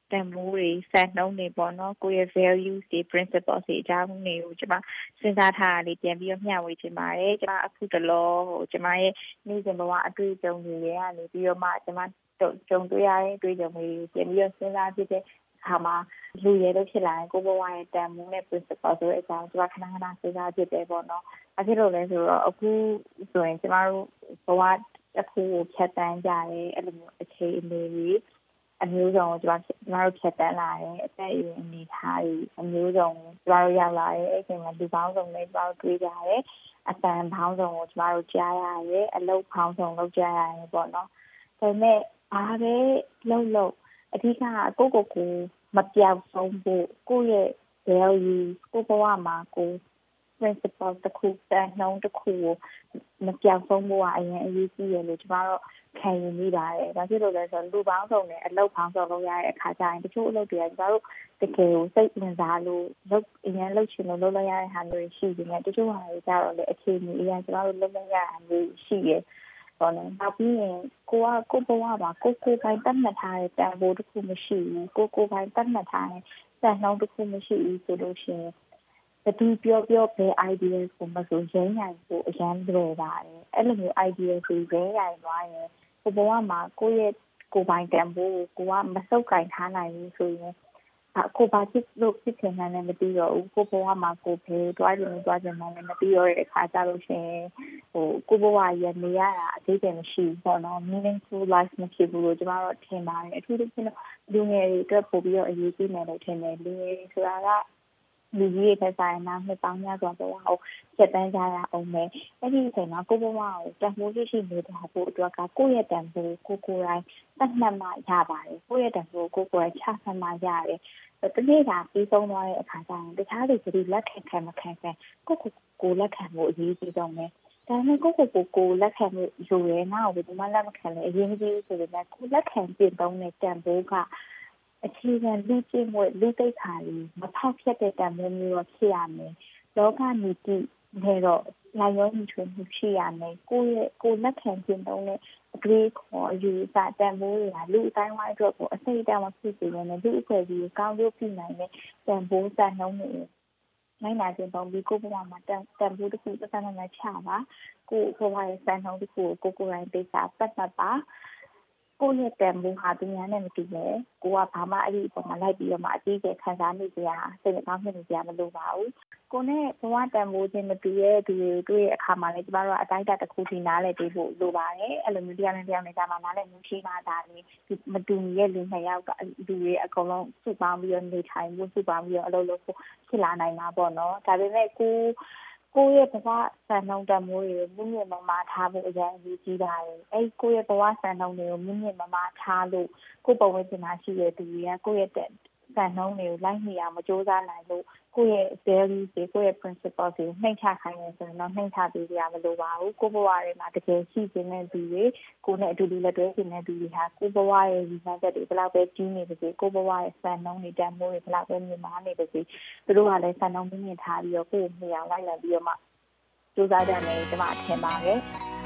တန်ဖိုးတွေစံနှုန်းတွေပေါ့နော်ကိုယ့်ရဲ့ values တွေ principles တွေအကြောင်းတွေကိုကျွန်မစဉ်းစားထားတာလေးပြန်ပြီးတော့မျှဝေချင်ပါတယ်ကျွန်မအခုတလောဟိုကျွန်မရဲ့နေ့စဉ်ဘဝအတွေ့အကြုံတွေကနေပြီးတော့မှကျွန်မကြုံတွေ့ရတဲ့အတွေ့အကြုံတွေပြန်ပြီးတော့စဉ်းစားဖြစ်တဲ့အခါမှာလူရဲလို့ဖြစ်လာရင်ကိုယ့်ဘဝရဲ့တန်ဖိုးနဲ့ principle ဆိုတဲ့အကြောင်းကျွန်မခဏခဏစဉ်းစားဖြစ်တယ်ပေါ့နော်အဲဖြစ်လို့လဲဆိုတော့အခုဆိုရင်ကျွန်မတို့ဘဝတစ်ခုကိုဖြတ်တန်းကြတယ်အဲ့လိုမျိုးအခြေအနေတွေအမျိုးစုံကိုကျွန်တော်တို့ဖြတ်တန်းလာတယ်အသက်အရွယ်အနေထားတွေအမျိုးစုံကျွန်တော်တို့ရောက်လာတယ်အဲ့ဒီမှာလူပေါင်းစုံနဲ့ကျွန်တော်တို့တွေ့ကြရတယ်အတန်ပေါင်းစုံကိုကျွန်တော်တို့ကြားရတယ်အလုပ်ပေါင်းစုံလုပ်ကြရတယ်ပေါ့နော်ဒါပေမဲ့ဘာပဲလုပ်လို့အဓိကကိုယ့်ကိုယ်ကိုမပြောက်ဆုံးဖို့ကိုယ့်ရဲ့ value ကိုယ့်ဘဝမှာကိုယ် principle တစ်ခုစံနှုန်းတစ်ခုကိုမပြောက်ဆုံးဖို့ကအရင်အရေးကြီးတယ်လို့ကျွန်တော်တို့ခံယူမိပါတယ်။ဒါဖြစ်လို့လဲဆိုတော့လူပေါင်းစုံနဲ့အလုပ်ပေါင်းစုံလုပ်ရတဲ့အခါကျရင်တချို့အလုပ်တွေကကျွန်တော်တို့တကယ်ကိုစိတ်ဝင်စားလို့လုပ်အရင်လုပ်ချင်လို့လုပ်လိုက်ရတဲ့ဟာမျိုးရှိနေတယ်။တချို့ဟာတွေကျတော့လေအခြေအနေအရင်ကျွန်တော်တို့လုပ်လိုက်ရတာမျိုးရှိရဲ့။ပေါ့နော်။နောက်ပြီးရင်ကိုကကိုဘဝမှာကိုကိုပိုင်းတတ်မှတ်ထားတဲ့တန်ဖိုးတစ်ခုမရှိဘူး။ကိုကိုပိုင်းတတ်မှတ်ထားတဲ့စံနှုန်းတစ်ခုမရှိဘူးဆိုလို့ရှိရင်ဘယ်သူပြောပြောဘယ် idea ကိုမဆိုရင်းနိုင်ဖို့အရင်လွယ်ပါတယ်အဲ့လိုမျိုး idea ကိုရင်းနိုင်သွားရင်ကိုဘဝမှာကိုယ့်ရဲ့ကိုယ်ပိုင်တန်ဖိုးကိုကမစုပ်ကင်ထားနိုင်ဘူးဆိုရင်ကိုဘာဖြစ်လို့ဖြစ်နေတယ်လည်းမသိတော့ဘူးကိုဘဝမှာကိုဘယ်တွားကြည့်တွားကြည့်မှလည်းမသိတော့တဲ့အခါကျလို့ရှိရင်ဟိုကိုဘဝရနေရတာအသေးတယ်မရှိဘူးပေါ့နော် meaningful life မရှိဘူးလို့ကျွန်တော်တို့ထင်ပါတယ်အထူးသဖြင့်လူငယ်တွေအတွက်ပို့ပြီးတော့အရေးကြီးတယ်လို့ထင်တယ်လူငယ်ဆိုတာကလူကြီးရဲ့သက်ဆိုင်ရာနှစ်ပေါင်းများစွာဘဝကိုဆက်တန်းကြရအောင်မယ်အဲ့ဒီအချိန်မှာကိုဘဝကိုတန်ဖိုးရှိရှိနေတာဖို့အတွက်ကကိုယ့်ရဲ့တန်ဖိုးကိုကိုယ်တိုင်သတ်မှတ်မှရပါတယ်ကိုယ့်ရဲ့တန်ဖိုးကိုကိုယ်တိုင်ချမှတ်မှရတယ်တနေ့ကပြီးဆုံးသွားတဲ့အခါကျရင်တခြားလူတွေလက်ခံခံမခံခံကိုကိုကိုလက်ခံဖို့အရေးကြီးဆုံးပဲဒါနဲ့ကိုကိုကိုကိုလက်ခံမှုယူရဲနောက်ဘယ်သူမှလက်မခံလဲအရင်ကြီးဆိုတော့ကိုလက်ခံပြင်သုံးတဲ့တန်ဖိုးကအခြေခံလူ့ကျင့်ဝတ်လူ့သိက္ခာတွေမဖောက်ဖျက်တဲ့တန်ဖိုးမျိုးဖြစ်ရမယ်လောကနီတိတွေတော့လိုက်ရောညီထွေမှုရှိရမယ်ကိုယ့်ရဲ့ကိုလက်ခံပြင်သုံးတဲ့အကြိမ်ခေါ်ယူစတန်ဖိုးတွေကလူအတိုင်းဝိုင်းအတွက်ကိုအစိတ်အတန်းမဖြစ်စေနဲ့လူအဖွဲ့အစည်းကိုကောင်းကျိုးပြုနိုင်တဲ့တန်ဖိုးစံနှုန်းတွေနိုင်နာပြင်သုံးပြီးကိုယ့်ဘဝမှာတန်တန်ဖိုးတစ်ခုတစ်ခါနဲ့ချပါကိုယ့်ဘဝရဲ့စံနှုန်းတစ်ခုကိုကိုယ်ကိုယ်တိုင်သိစာပတ်သက်ပါကိုယ့်ရဲ့တန်ဖိုးဟာသူများနဲ့မတူနဲ့ကိုကဘာမှအဲ့ဒီအပေါ်မှာလိုက်ပြီးတော့မှအကြီးကျယ်ခံစားနေကြရစိတ်ကောင်းဖြစ်နေကြမလို့ပါဘူးကိုနဲ့ဘဝတန်ဖိုးချင်းမတူရဲ့သူတွေတွေ့တဲ့အခါမှာလည်းကျမတို့ကအတိုင်းအတာတစ်ခုထိနားလည်ပေးဖို့လိုပါတယ်အဲ့လိုမျိုးတရားနဲ့တရားနဲ့ကြားမှာနားလည်မှုရှိမှဒါလေးမတူညီရဲ့လူနှစ်ယောက်ကလူတွေအကုန်လုံးစုပေါင်းပြီးတော့နေထိုင်မှုစုပေါင်းပြီးတော့အလုပ်လုပ်ဖို့ဖြစ်လာနိုင်မှာပေါ့နော်ဒါပေမဲ့ကိုကိုယ့်ရဲ့ဘဝစံနှုန်းတန်ဖိုးတွေကိုမြင့်မြတ်မမထားဖို့အရင်အရေးကြီးပါတယ်။အဲဒီကိုယ့်ရဲ့ဘဝစံနှုန်းတွေကိုမြင့်မြတ်မမထားလို့ကိုယ့်ဘဝပြင်မှာရှိတဲ့သူတွေကကိုယ့်ရဲ့စံနှုန်းတွေကိုလိုက်မိအောင်မကြိုးစားနိုင်လို့ကိုယ့်ရဲ့ values တွေကိုယ့်ရဲ့ principles တွေကိုနှိမ့်ချခိုင်းနေဆိုရင်တော့နှိမ့်ချပေးကြမလို့ပါဘူး။ကိုယ့်ဘဝထဲမှာတကယ်ရှိနေတဲ့သူတွေကိုယ်နဲ့အတူတူလက်တွဲနေတဲ့သူတွေဟာကိုယ့်ဘဝရဲ့ရည်မှန်းချက်တွေဘယ်လောက်ပဲကြီးနေပါစေကိုယ့်ဘဝရဲ့စံနှုန်းတွေတန်ဖိုးတွေဘယ်လောက်ပဲမြင့်မားနေပါစေသူတို့ကလည်းစံနှုန်းမြင့်ထားပြီးတော့ကိုယ့်ကိုမြင်အောင်လိုက်လံပြီးတော့မှကြိုးစားကြတယ်ကျွန်မထင်ပါတယ်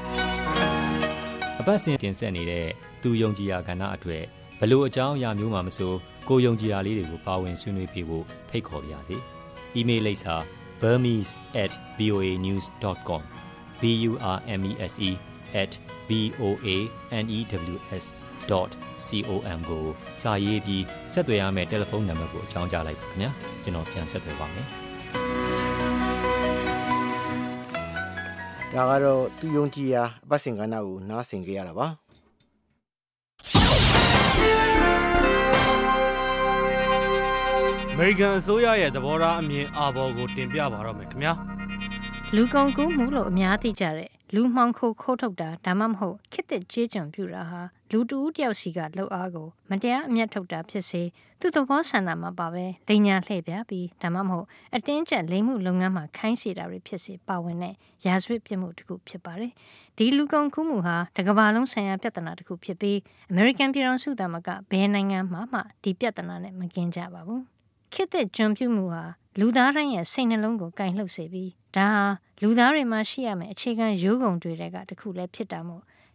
အပတ်စဉ်တင်ဆက်နေတဲ့သူယုံကြည်ရာကဏ္ဍအတွက်ဘလို့အကြောင်းအရာမျိုးမှမဆိုကိုယုံကြည်ရာလေးတွေကိုပါဝင်ဆွေးနွေးပြဖို့ဖိတ်ခေါ်ပါရစေ။ email လိပ်စာ burmese at voa news dot com b u r m e s e at v o a n e w s dot com ကိုစာရေးပြီးဆက်သွယ်ရမယ့်တယ်လီဖုန်းနံပါတ်ကိုအကြောင်းကြားလိုက်ပါခင်ဗျာကျွန်တော်ပြန်ဆက်သွယ်ပါမယ်
ဒါကတော့သူယုံကြည်ရာအပတ်စဉ်ကဏ္ဍကိုနားဆင်ကြရတာပါ
အမေရိကန်အစိုးရရဲ့သဘောထားအမြင်အာဘော်ကိုတင်ပြပါတော့မယ်ခင်ဗျာ
လူကုန်ကူးမှုလို့အများသိကြတဲ့လူမှောင်ခိုခိုးထုတ်တာဒါမှမဟုတ်ခေတ်သစ်ကြေးကျွန်ပြူတာဟာလူတူဦးတယောက်စီကလှုပ်အားကိုမတရားအမျက်ထုတ်တာဖြစ်စေသူ့သဘောဆန္ဒမှာပါပဲလိန်ညာလှည့်ပြပြီးဒါမှမဟုတ်အတင်းကျပ်လိမ်မှုလုပ်ငန်းမှာခိုင်းစေတာတွေဖြစ်စေပါဝင်တဲ့ရာဇဝတ်ပြစ်မှုတစ်ခုဖြစ်ပါတယ်ဒီလူကုန်ကူးမှုဟာတစ်ကမ္ဘာလုံးဆိုင်ရာပြဿနာတစ်ခုဖြစ်ပြီးအမေရိကန်ပြည်ထောင်စုသမဂ္ဂဘယ်နိုင်ငံမှမှဒီပြဿနာနဲ့မကင်းကြပါဘူးခေတ်သစ်ကျွန်ပြုမှုဟာလူသားတိုင်းရဲ့စိတ်နှလုံးကိုကင်လှုပ်စေပြီးဒါဟာလူသားတွေမှာရှိရမယ့်အခြေခံရိုးကုံတွေတဲကတစ်ခုလည်းဖြစ်တာမို့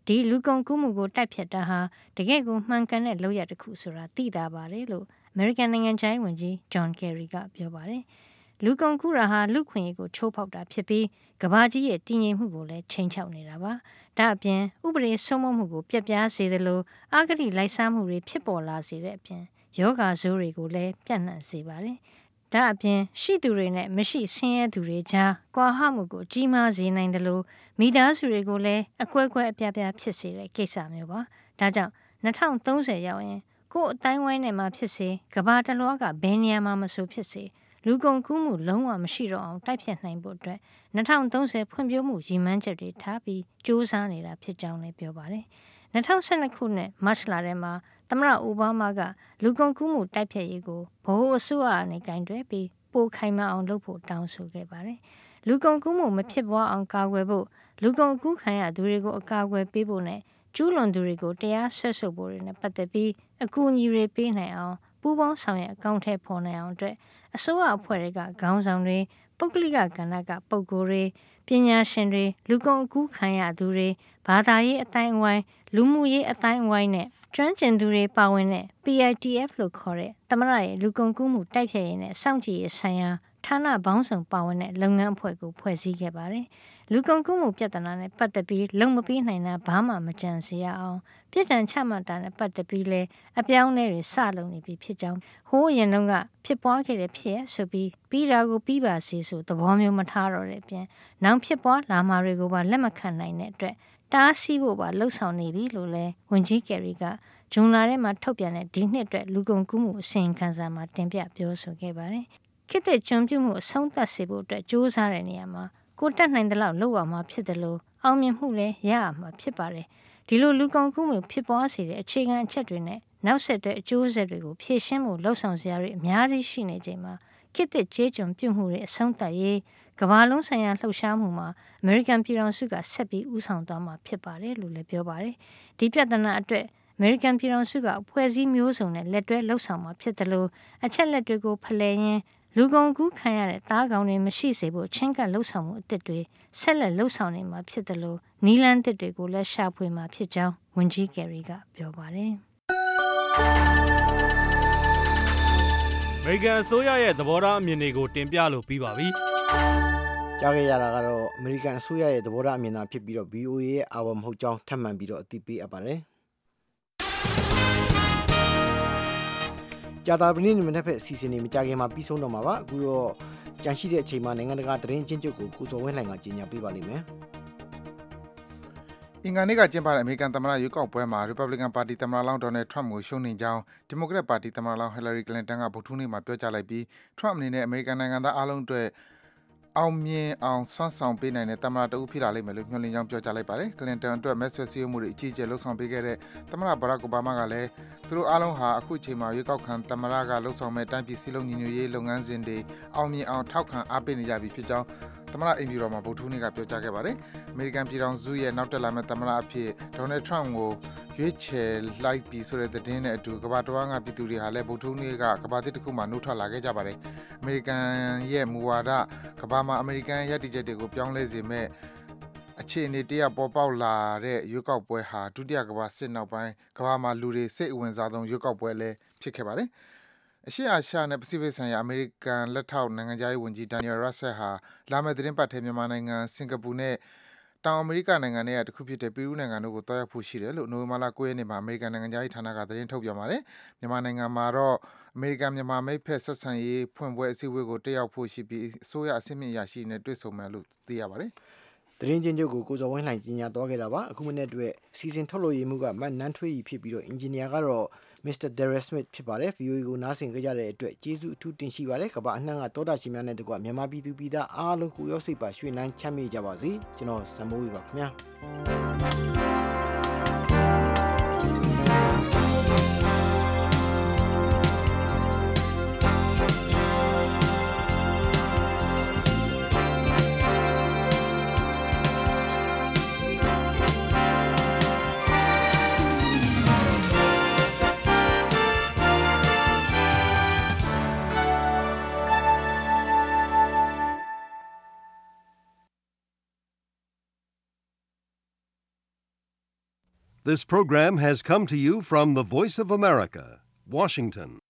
ဒီလူကုန်ကူးမှုကိုတိုက်ဖြတ်တာဟာတကယ့်ကိုမှန်ကန်တဲ့လုပ်ရတစ်ခုဆိုတာသိတာပါတယ်လို့အမေရိကန်နိုင်ငံခြားရေးဝန်ကြီးဂျွန်ကယ်ရီကပြောပါတယ်လူကုန်ကူးတာဟာလူခွင့်ရေးကိုချိုးဖောက်တာဖြစ်ပြီးကမ္ဘာကြီးရဲ့တည်ငြိမ်မှုကိုလည်းချိန်ချောက်နေတာပါဒါအပြင်ဥပဒေစိုးမိုးမှုကိုပြက်ပြားစေသလိုအဂတိလိုက်စားမှုတွေဖြစ်ပေါ်လာစေတဲ့အပြင်ယောဂဇိုးတွေကိုလည်းပြန့်နှံ့စေပါတယ်ဒါအပြင်ရှိသူတွေနဲ့မရှိဆင်းရဲသူတွေကြားကွာဟမှုကိုကြီးမားစေနိုင်တယ်လို့မိသားစုတွေကိုလည်းအကွဲကွဲအပြားပြားဖြစ်စေတဲ့ကိစ္စမျိုးပါဒါကြောင့်twenty thirtyရောက်ရင်ကိုယ်အတိုင်းဝိုင်းနဲ့မှဖြစ်စေကဘာတလွားကဘယ်နေရာမှာမဆိုဖြစ်စေလူကုန်ကူးမှုလုံးဝမရှိတော့အောင်တိုက်ဖြတ်နိုင်ဖို့အတွက်twenty thirtyဖွံ့ဖြိုးမှုရည်မှန်းချက်တွေထားပြီးစူးစမ်းနေတာဖြစ်ကြောင်းလည်းပြောပါတယ်twenty twelveခုနှစ်မတ်လထဲမှာသမ္မတအိုဘားမားကလူကုန်ကူးမှုတိုက်ဖျက်ရေးကိုဗဟိုအစိုးရအနေနဲ့ကင်တွယ်ပြီးပိုခိုင်မာအောင်လုပ်ဖို့တောင်းဆိုခဲ့ပါတယ်။လူကုန်ကူးမှုမဖြစ်ပွားအောင်ကာကွယ်ဖို့လူကုန်ကူးခံရသူတွေကိုအကာအကွယ်ပေးဖို့နဲ့ကျူးလွန်သူတွေကိုတရားစွဲဆိုဖို့တွေနဲ့ပတ်သက်ပြီးအကူအညီတွေပေးနိုင်အောင်ပူးပေါင်းဆောင်ရွက်အကောင့်ထဲပေါ်နိုင်အောင်အတွက်အစိုးရအဖွဲ့တွေကခေါင်းဆောင်တွေပုဂ္ဂလိကကဏ္ဍကပုဂ္ဂိုလ်တွေပညာရှင်တွေလူကုန်ကူးခံရသူတွေဘာသာရေးအတိုင်းအဝိုင်းလူမှုရေးအတိုင်းအဝိုင်းနဲ့ကျွမ်းကျင်သူတွေပါဝင်တဲ့ P I T F လို့ခေါ်တဲ့သမရရဲ့လူကုန်ကူးမှုတိုက်ဖျက်ရေးနဲ့စောင့်ကြည့်ရေးဆိုင်ရာဌာနပေါင်းစုံပါဝင်တဲ့လုပ်ငန်းအဖွဲ့ကိုဖွဲ့စည်းခဲ့ပါတယ်။လူကုန်ကူးမှုပြဿနာနဲ့ပတ်သက်ပြီးလုံမပေးနိုင်တာဘာမှမကြံစေရအောင်ပြည်ထန်ချမှတ်တာနဲ့ပတ်သက်ပြီးလဲအပြောင်းအလဲတွေစလုပ်နေပြီဖြစ်ကြောင်းဟိုးအရင်တုန်းကဖြစ်ပွားခဲ့တဲ့ဖြစ်ရဆိုပြီးပြီးတာကိုပြီးပါစေဆိုသဘောမျိုးမထားတော့တဲ့အပြင်နောက်ဖြစ်ပွားလာမှာတွေကိုပါလက်မခံနိုင်တဲ့အတွက်တားဆီးဖို့ပါလှုံ့ဆော်နေပြီလို့လဲဝန်ကြီးကယ်ရီကဂျွန်လာထဲမှာထုတ်ပြန်တဲ့ဒီနှစ်အတွက်လူကုန်ကူးမှုအစီရင်ခံစာမှာတင်ပြပြောဆိုခဲ့ပါတယ်။ခေတ်သစ်ကျွန်းပြုမှုအဆုံးသတ်စေဖို့အတွက်ကြိုးစားတဲ့နေရာမှာကိုတက်နိုင်တဲ့လောက်လုပ်ရမှာဖြစ်တယ်လို့အောင်မြင်မှုလည်းရရမှာဖြစ်ပါတယ်။ဒီလိုလူကုန်ကူးမှုဖြစ်ပွားစေတဲ့အခြေခံအချက်တွေနဲ့နောက်ဆက်တွဲအကျိုးဆက်တွေကိုဖြည့်ရှင်းမှုလှုံ့ဆော်စရာတွေအများကြီးရှိနေချိန်မှာခေတ်သစ်ကျေးကျွန်ပြုမှုတွေအဆုံးသတ်ရေးကမ္ဘာလုံးဆိုင်ရာလှုပ်ရှားမှုမှာအမေရိကန်ပြည်ထောင်စုကဆက်ပြီးဦးဆောင်သွားမှာဖြစ်ပါတယ်လို့လည်းပြောပါတယ်။ဒီပြဿနာအတွက်အမေရိကန်ပြည်ထောင်စုကအဖွဲ့အစည်းမျိုးစုံနဲ့လက်တွဲလှုပ်ဆောင်မှာဖြစ်တယ်လို့အချက်လက်တွေကိုဖလှယ်ရင်းလူကုန်ကူးခံရတဲ့တားကောင်တွေမရှိစေဖို့ချင်းကပ်လှုပ်ဆောင်မှုအသစ်တွေဆက်လက်လှုပ်ဆောင်နေမှာဖြစ်တယ်လို့နီလန်သစ်တွေကိုလည်းရှာဖွေမှာဖြစ်ကြောင်းဝန်ကြီးကယ်ရီကပြောပါတယ်
။အမေရိကန်အစိုးရရဲ့သဘောထားအမြင်တွေကိုတင်ပြလို့ပြီးပါပြီ
။ကြားခဲ့ရတာကတော့အမေရိကန်အစိုးရရဲ့သဘောထားအမြင်သာဖြစ်ပြီးတော့ V O A ရဲ့အာဝမဟုတ်ကြောင်းထပ်မံပြီးတော့အသိပေးအပ်ပါတယ်။ကြာတာပနေမနေ့ဖက်အစီအစဉ်တွေမကြခင်မှာပြီးဆုံးတော့မှာပါအခုတော့ကြန့်ရှိတဲ့အချိန်မှာနိုင်ငံတကာသတင်းချင်းချုပ်ကိုကိုစောဝင်းလှိုင်ကကြီးညာပေးပါလိမ့်မယ်
အင်္ဂါနေ့ကကျင်းပတဲ့အမေရိကန်သမ္မတရွေးကောက်ပွဲမှာ Republican ပါတီသမ္မတလောင်း Donald Trump ကိုရှုံးနိမ့်ကြောင်း Democrat ပါတီသမ္မတလောင်း Hillary Clinton ကဗုဒ္ဓဟူးနေ့မှာပြောကြားလိုက်ပြီး Trump အနေနဲ့အမေရိကန်နိုင်ငံသားအားလုံးအတွက်အောင်မြင်အောင်ဆွမ်းဆောင်ပေးနိုင်တဲ့သမ္မတတဦးဖြစ်လာလိမ့်မယ်လို့မျှော်လင့်ကြောင်းပြောကြားလိုက်ပါတယ်။ Clinton အတွက်မဲဆွယ်စည်းရုံးမှုတွေအကြီးအကျယ်လှုပ်ဆောင်ပေးခဲ့တဲ့သမ္မတ Barack Obama ကလည်းသူတို့အားလုံးဟာအခုအချိန်မှာရွေးကောက်ခံသမ္မတကလှုပ်ဆောင်မဲ့တိုင်းပြည်စည်းလုံးညီညွတ်ရေးလုပ်ငန်းစဉ်တွေအောင်မြင်အောင်ထောက်ခံအားပေးနေကြပြီဖြစ်ကြောင်းသမ္မတအိမ်ဖြူတော်မှာဗုဒ္ဓဟူးနေ့ကပြောကြားခဲ့ပါတယ်။အမေရိကန်ပြည်ထောင်စုရဲ့နောက်တက်လာမဲ့သမ္မတအဖြစ် Donald Trump ကိုရွေးချယ်လိုက်ပြီဆိုတဲ့သတင်းနဲ့အတူကမ္ဘာတဝန်းကပြည်သူတွေဟာလည်းဗုဒ္ဓဟူးနေ့ကကမ္ဘာသစ်တစ်ခုမှာနှုတ်ထွက်လာခဲ့ကြပါတယ်။အမေရိကန်ရဲ့မူဝါဒကမ္ဘာမှာအမေရိကန်ရဲ့ရည်တည်ချက်တွေကိုပြောင်းလဲစေမဲ့အခြေအနေတရပေါ်ပေါက်လာတဲ့ရွေးကောက်ပွဲဟာဒုတိယကမ္ဘာစစ်နောက်ပိုင်းကမ္ဘာမှာလူတွေစိတ်အဝင်စားဆုံးရွေးကောက်ပွဲလည်းဖြစ်ခဲ့ပါတယ်။အရှေ့အာရှနဲ့ပစိဖိတ်ဆိုင်ရာအမေရိကန်လက်ထောက်နိုင်ငံခြားရေးဝန်ကြီး Daniel Russell ဟာလာမယ့်သတင်းပတ်ထဲမြန်မာနိုင်ငံစင်ကာပူနဲ့တောင်အမေရိကနိုင်ငံတွေကတခုဖြစ်တဲ့ပီရူးနိုင်ငံတို့ကိုတွားရောက်ဖို့ရှိတယ်လို့နိုဝင်ဘာလ၉ရက်နေ့မှာအမေရိကန်နိုင်ငံခြားရေးဌာနကသတင်းထုတ်ပြန်ပါတယ်။မြန်မာနိုင်ငံမှာတော့အမေရိကန်မြန်မာမိတ်ဖက်ဆက်ဆံရေးဖွင့်ပွဲအစည်းအဝေးကိုတက်ရောက်ဖို့ရှိပြီးအစိုးရအဆင့်မြင့်အရာရှိတွေနဲ့တွေ့ဆုံမယ်လို့သိရပါတယ်
။သတင်းချင်းချုပ်ကိုကိုစောဝင်းလှိုင်ကြီးညာသွားခဲ့တာပါအခုမနေ့အတွက်စီစဉ်ထုတ်လို့ရမှုကမတ်နန်းထွေးကြီးဖြစ်ပြီးတော့အင်ဂျင်နီယာကတော့ Mister Derek Smith ဖြစ်ပါတယ် V O A ကိုနားဆင်ကြတဲ့အတွက်ကျေးဇူးအထူးတင်ရှိပါတယ်ကမ္ဘာအနှံ့ကတောတာရှင်များနဲ့တကွမြန်မာပြည်သူပြည်သားအားလုံးကိုရောစိတ်ပါရွှေ့နှမ်းချမ်းမြေ့ကြပါစေကျွန်တော်စံမိုးဝေပါခင်ဗျာ
This program has come to you from the Voice of America, Washington.